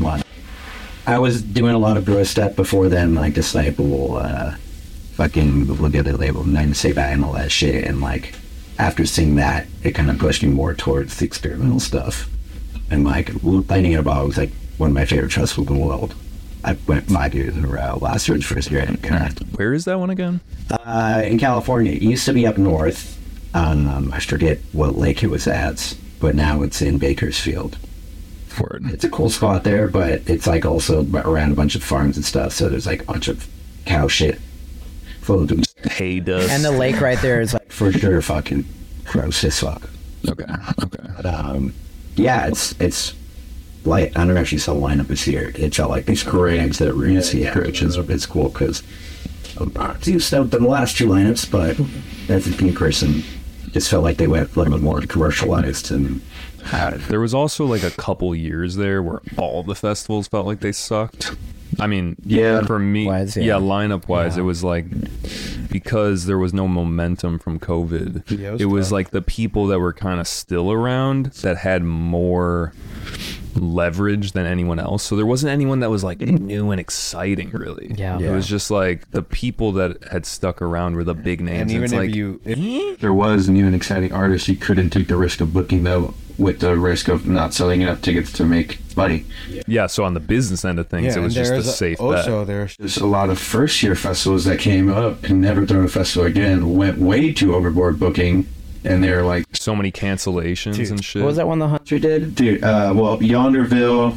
I was doing a lot of Brew Step before then, like Disciple, fucking look at the label, Nine to Say Bad and all that shit. And like after seeing that, it kind of pushed me more towards the experimental stuff. And like Lining in a Bottle was like one of my favorite festivals in the world. I went 5 years in a row. Last year was first year. Where is that one again? In California. It used to be up north. I forget what lake it was at, but now it's in Bakersfield. Word. It's a cool spot there, but it's like also around a bunch of farms and stuff. So there's like a bunch of cow shit full of hay dust. And the lake right there is like for sure fucking gross as fuck. Okay. But yeah, it's like I don't actually saw the lineup this year. It felt like these great names that we're gonna see here, which is it's cool because I've used the last two lineups, but as a team person, just felt like they went a little bit more commercialized and. There was also like a couple years there where all the festivals felt like they sucked. I mean, for me, lineup wise, it was like because there was no momentum from COVID. It was like the people that were kind of still around that had more leverage than anyone else. So there wasn't anyone that was like new and exciting, really. It was just like the people that had stuck around were the big names. And even if there was new and exciting artists, you couldn't take the risk of booking though, with the risk of not selling enough tickets to make money. Yeah, so on the business end of things, it was just a safe bet. Also, there's just a lot of first-year festivals that came up and never thrown a festival again, went way too overboard booking, and they're like... So many cancellations and shit. What was that one the Hunter did? Dude, well, Yonderville,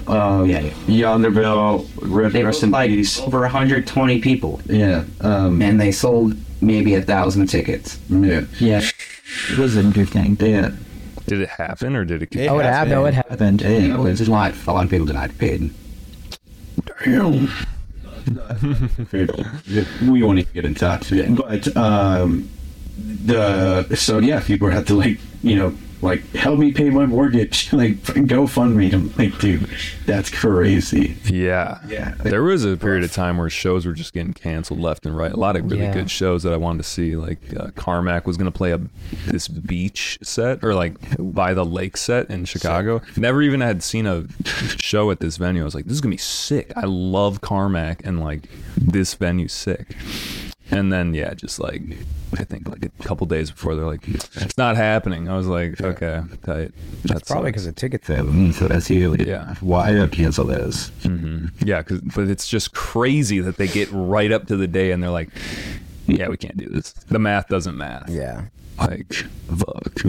rest in peace. Over 120 people. Yeah. And they sold maybe 1,000 tickets. Yeah. It was interesting. Yeah. Did it happen or did it? It happened. No, it happened. Yeah, it was a lot of people denied paid. Damn. We won't even get into that. But people have to like help me pay my mortgage, like GoFundMe. I'm like, dude, that's crazy. Yeah. Yeah. There was a period of time where shows were just getting canceled left and right. A lot of really good shows that I wanted to see. Like Carmack was going to play this beach set or like by the lake set in Chicago. Never even had seen a show at this venue. I was like, this is going to be sick. I love Carmack and like this venue's sick. And then, just like, I think like a couple days before, they're like, it's not happening. I was like, okay, tight. That's probably because of ticket sales. So that's usually why they cancel those. Mm-hmm. Yeah, but it's just crazy that they get right up to the day and they're like, yeah, we can't do this. The math doesn't math. Yeah. Like, fuck.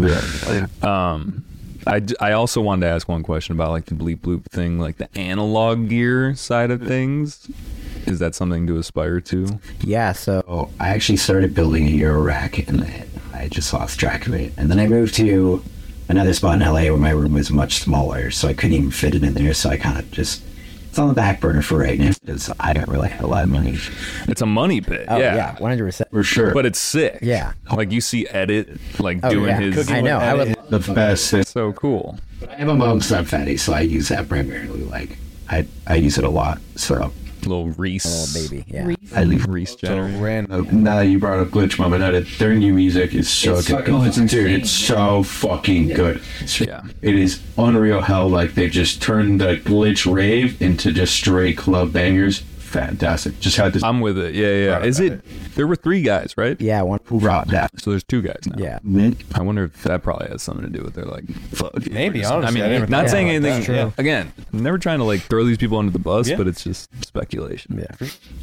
I also wanted to ask one question about like the bleep bloop thing, like the analog gear side of things. Is that something to aspire to? Yeah, so I actually started building a Euro rack and I just lost track of it. And then I moved to another spot in LA where my room was much smaller, so I couldn't even fit it in there. So I kind of just, it's on the back burner for right now because I don't really have a lot of money. It's a money pit. Oh, yeah, 100%. For sure. But it's sick. Yeah. Like you see Edit like doing his. I know. I would the best. It's so cool. I have a Moog sub fatty, so I use that primarily. Like I use it a lot. So little Reese. Oh baby, yeah. I leave Reese Jenner. Now that you brought up Glitch Mom and Edit, their new music is so good. Dude, it's so fucking good. Yeah. It is unreal how like they just turned the Glitch rave into just straight club bangers. Fantastic. Just had this. I'm with it. Yeah. Is it? There were 3 guys, right? Yeah, one who brought that. So there's 2 guys now. Yeah. I wonder if that probably has something to do with their like. Fuck. Maybe, honestly. I mean, I never not thought saying about that. anything. True. Again, I'm never trying to like throw these people under the bus, Yeah. but it's just speculation. Yeah.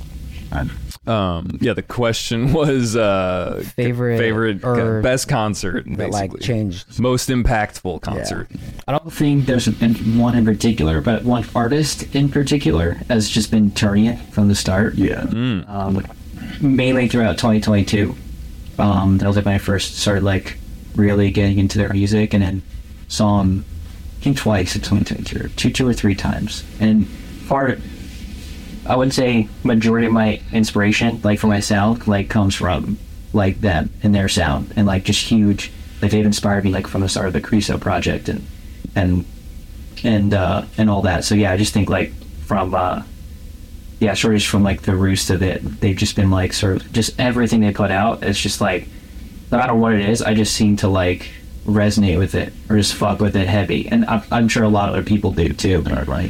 The question was favorite or best concert, That basically. like changed. Most impactful concert. I don't think there's one in particular, but one artist in particular has just been turning it from the start. Yeah. Mainly throughout 2022. That was like when I first started like really getting into their music, and then saw him I think twice in 2022, two or 3 times. And I would say majority of my inspiration, like for my sound, like comes from like them and their sound, and like just huge. Like they've inspired me like from the start of the Creaso project and all that. So yeah, I just think like from sort of just from like the roost of it, they've just been like sort of just everything they put out. It's just like no matter what it is, I just seem to like resonate with it or just fuck with it heavy. And I'm sure a lot of other people do too. Or like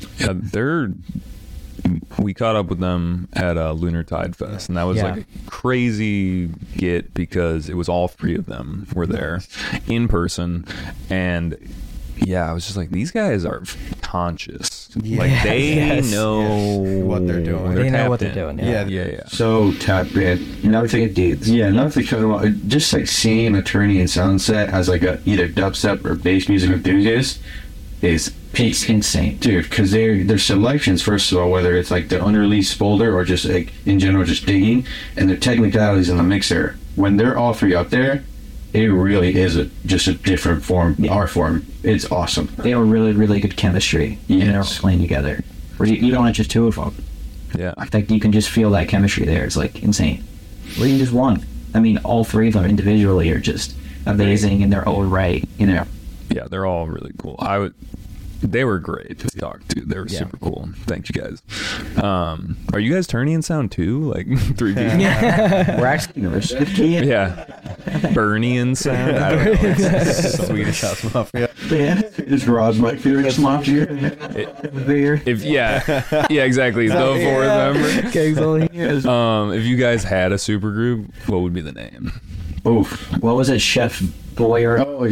we caught up with them at Lunar Tide Fest, and that was like a crazy get because it was all 3 of them were there in person, and I was just like, these guys are conscious. Like they know what they're doing. They know what tapped they're in. doing. Yeah. Yeah. So tapped in. Another thing it dudes. Yeah, another thing kind of just like seeing Attorney and Sunset as like a either dubstep or bass music enthusiast is it's insane, dude. Because their selections, first of all, whether it's like the unreleased folder or just like in general just digging, and their technicalities in the mixer, when they're all 3 up there, it really is just a different form, art form. It's awesome. they have a really, really good chemistry. Yes. And they're playing together. Where you don't have just 2 of them. Yeah. Like you can just feel that chemistry there. It's like insane. Or even just one. I mean, all 3 of them individually are just amazing in their own right. You know. Yeah, they're all really cool. They were great to talk to. They were super cool. Thank you guys. Are you guys turning in sound too? Like 3 people? We're actually Yeah. Bernie and sound. I don't know. It's Swedish House Mafia. Is Rod's my favorite mafia? If exactly. The 4 of them. If you guys had a super group, what would be the name? Oof. What was it, Chef Boyer? Oh,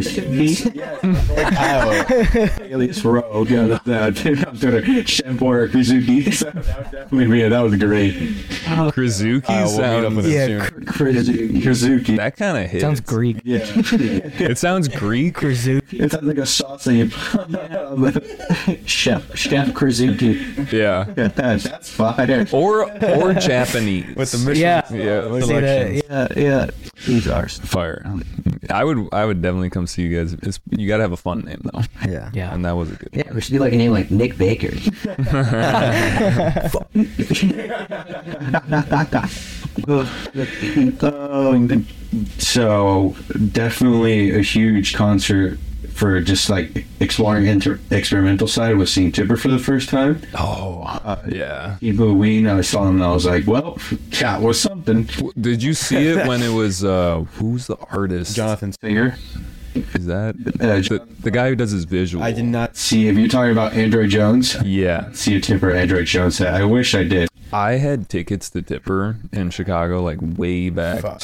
Alias Rogue. Yeah, I'm doing a Chef Boyer Krizuki. That was great. Krizuki We'll meet up with sounds. him soon. Krizuki. That kind of hits. Sounds Greek. Yeah. It sounds Greek. It sounds like a sausage. Chef Krizuki. Yeah. That's fine. Or Japanese. With the mission. Yeah. Yeah. Selections. These are Fire. I would definitely come see you guys. You got to have a fun name though. Yeah. Yeah. And that was a good. Yeah, we should do like a name like Nick Baker. So definitely a huge concert for just like exploring experimental side was seeing Tipper for the first time. Yeah. People I saw him and I was like, well, that was something. Did you see it when it was who's the artist? Jonathan Singer. Is that the guy who does his visual? I did not See, if you're talking about Android Jones, Yeah. see a Tipper Android Jones set. I wish I did. I had tickets to Tipper in Chicago like way back, Fuck.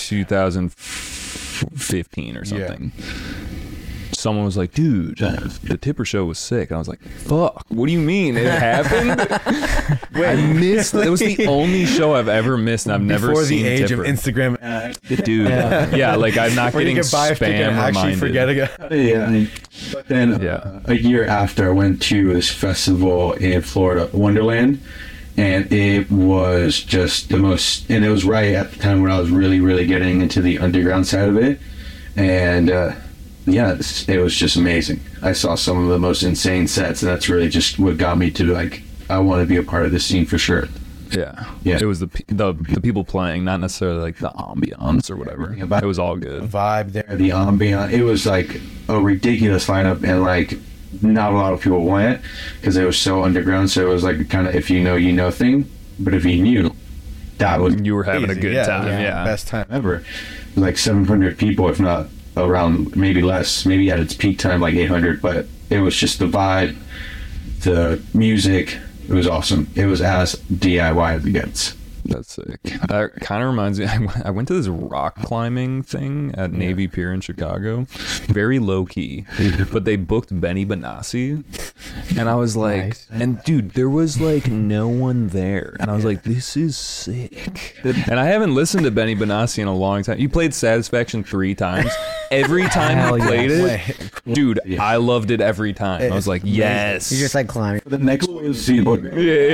2015 or something. Someone was like, dude, the Tipper show was sick. And I was like, fuck, what do you mean? It happened? I missed it. It was the only show I've ever missed, and I've never before seen the age Tipper. of Instagram. Dude, yeah, like I'm not Where you getting can buy a ticket and spam actually reminded. forget again. Yeah. But then Yeah. a year after, I went to this festival in Florida, Wonderland, and it was just the most. And it was right at the time when I was really, really getting into the underground side of it, and it was just amazing. I saw some of the most insane sets, and that's really just what got me to like, I want to be a part of this scene for sure. Yeah. Yeah. It was the people playing, not necessarily like the ambiance or whatever. About- It was all good. Vibe there. The ambient, it was like a ridiculous lineup, and like not a lot of people went because it was so underground. So it was like kind of if you know thing, but if you knew, that was You were having a Easy, good time. Yeah. Best time ever. Like 700 people, if not around, maybe less, maybe at its peak time like 800. But it was just the vibe, the music. It was awesome. It was as DIY as it gets. That's sick. That kind of reminds me. I went to this rock climbing thing at Navy Pier in Chicago. Very low key, but they booked Benny Benassi, and I was like, Nice. and dude, there was like no one there, and I was like, this is sick. And I haven't listened to Benny Benassi in a long time. You played Satisfaction 3 times. Every time Hell you played yes. it, dude, I loved it every time. I was like, yes. You're just like climbing. The next one was see what.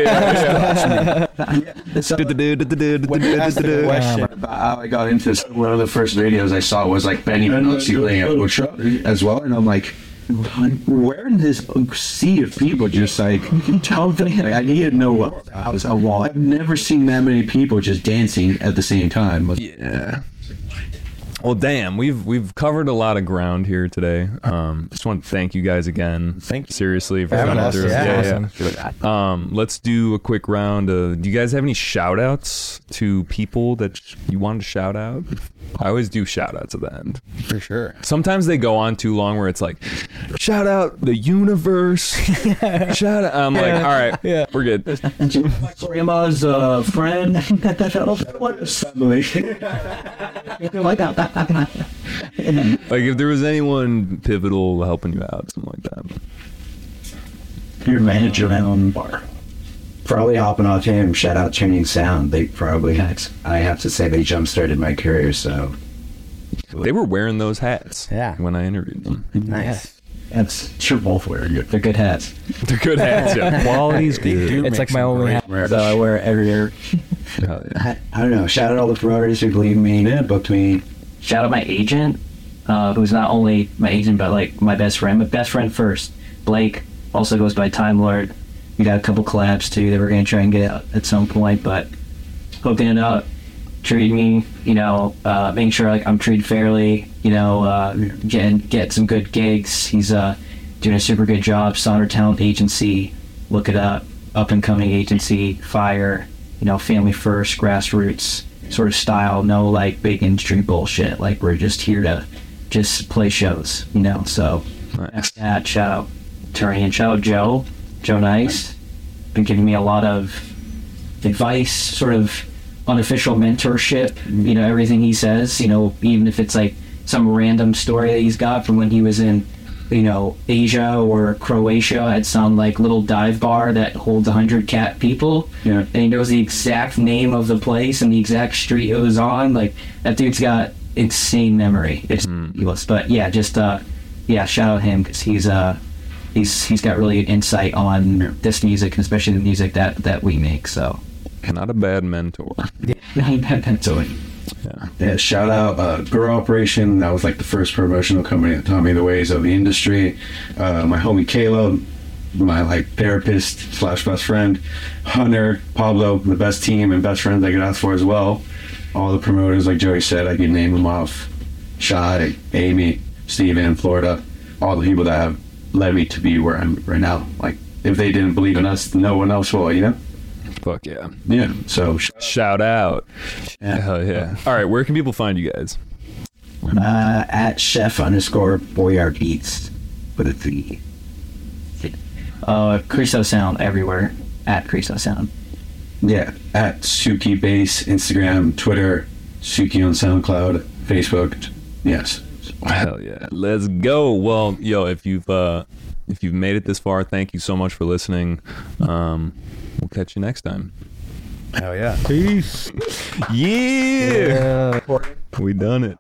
When you asked the question about how I got into this, one of the first videos I saw was like Benny Benassi playing at Butcher as well, and I'm like, where in this sea of people just like I needed to know what I was a wall. I've never seen that many people just dancing at the same time. Yeah. Well, damn, we've covered a lot of ground here today. Just want to thank you guys again. Thank you Seriously for having coming us. through. Yeah, awesome. Let's do a quick round. Do you guys have any shout outs to people that you wanted to shout out? I always do shout outs at the end. For sure. Sometimes they go on too long where it's like, shout out the universe. Shout out. I'm like, all right, Yeah. we're good. Grandma's friend. Like if there was anyone pivotal helping you out, something like that. Your manager on bar. Probably hopping off him. Shout out Tuning Sound. They probably, I have to say, they jump started my career. So They were wearing those hats Yeah. when I interviewed them. Nice. that's sure both wear good. They're good hats. They're good hats, yeah. Quality's good. It's like my only hat. So I wear it every year. Hell yeah. I don't know. Shout out all the promoters who believe in me and booked me. Shout out my agent, who's not only my agent but like my best friend. My best friend first, Blake, also goes by Time Lord. We got a couple collabs too that we're gonna try and get out at some point, but hooking it up, treating me, making sure like I'm treated fairly, get some good gigs. He's doing a super good job. Sonner Talent Agency, look it up and coming agency, fire, family first, grassroots sort of style, no like big industry bullshit. Like we're just here to just play shows, so Nice. that shout out Turney and shout out Joe Nice, been giving me a lot of advice, sort of unofficial mentorship, everything he says, even if it's like some random story that he's got from when he was in Asia or Croatia at some like little dive bar that holds 100 cat people, and he knows the exact name of the place and the exact street it was on. Like that dude's got insane memory. It's ridiculous. But yeah, just shout out him because he's got really good insight on this music, and especially the music that we make. So Not a bad mentor. that's all. Yeah, shout out Girl Operation. That was like the first promotional company that taught me the ways of the industry. My homie Caleb, my like therapist / best friend, Hunter, Pablo, the best team and best friends I could ask for as well. all the promoters, like Joey said, I could name them off. Shy, Amy, Steven in Florida, all the people that have led me to be where I'm right now. Like, if they didn't believe in us, no one else will, you know? Fuck yeah. Yeah, so Shout out. Yeah. Hell yeah. All right, where can people find you guys? At chef_Boyard Eats with a 3. Cristo Sound everywhere. At Cristo Sound. yeah, at Suki Base, Instagram, Twitter, Suki on SoundCloud, Facebook. Yes. Hell yeah. Let's go. Well, yo, if you've made it this far, thank you so much for listening. We'll catch you next time. Hell yeah. Peace. Yeah. We done it.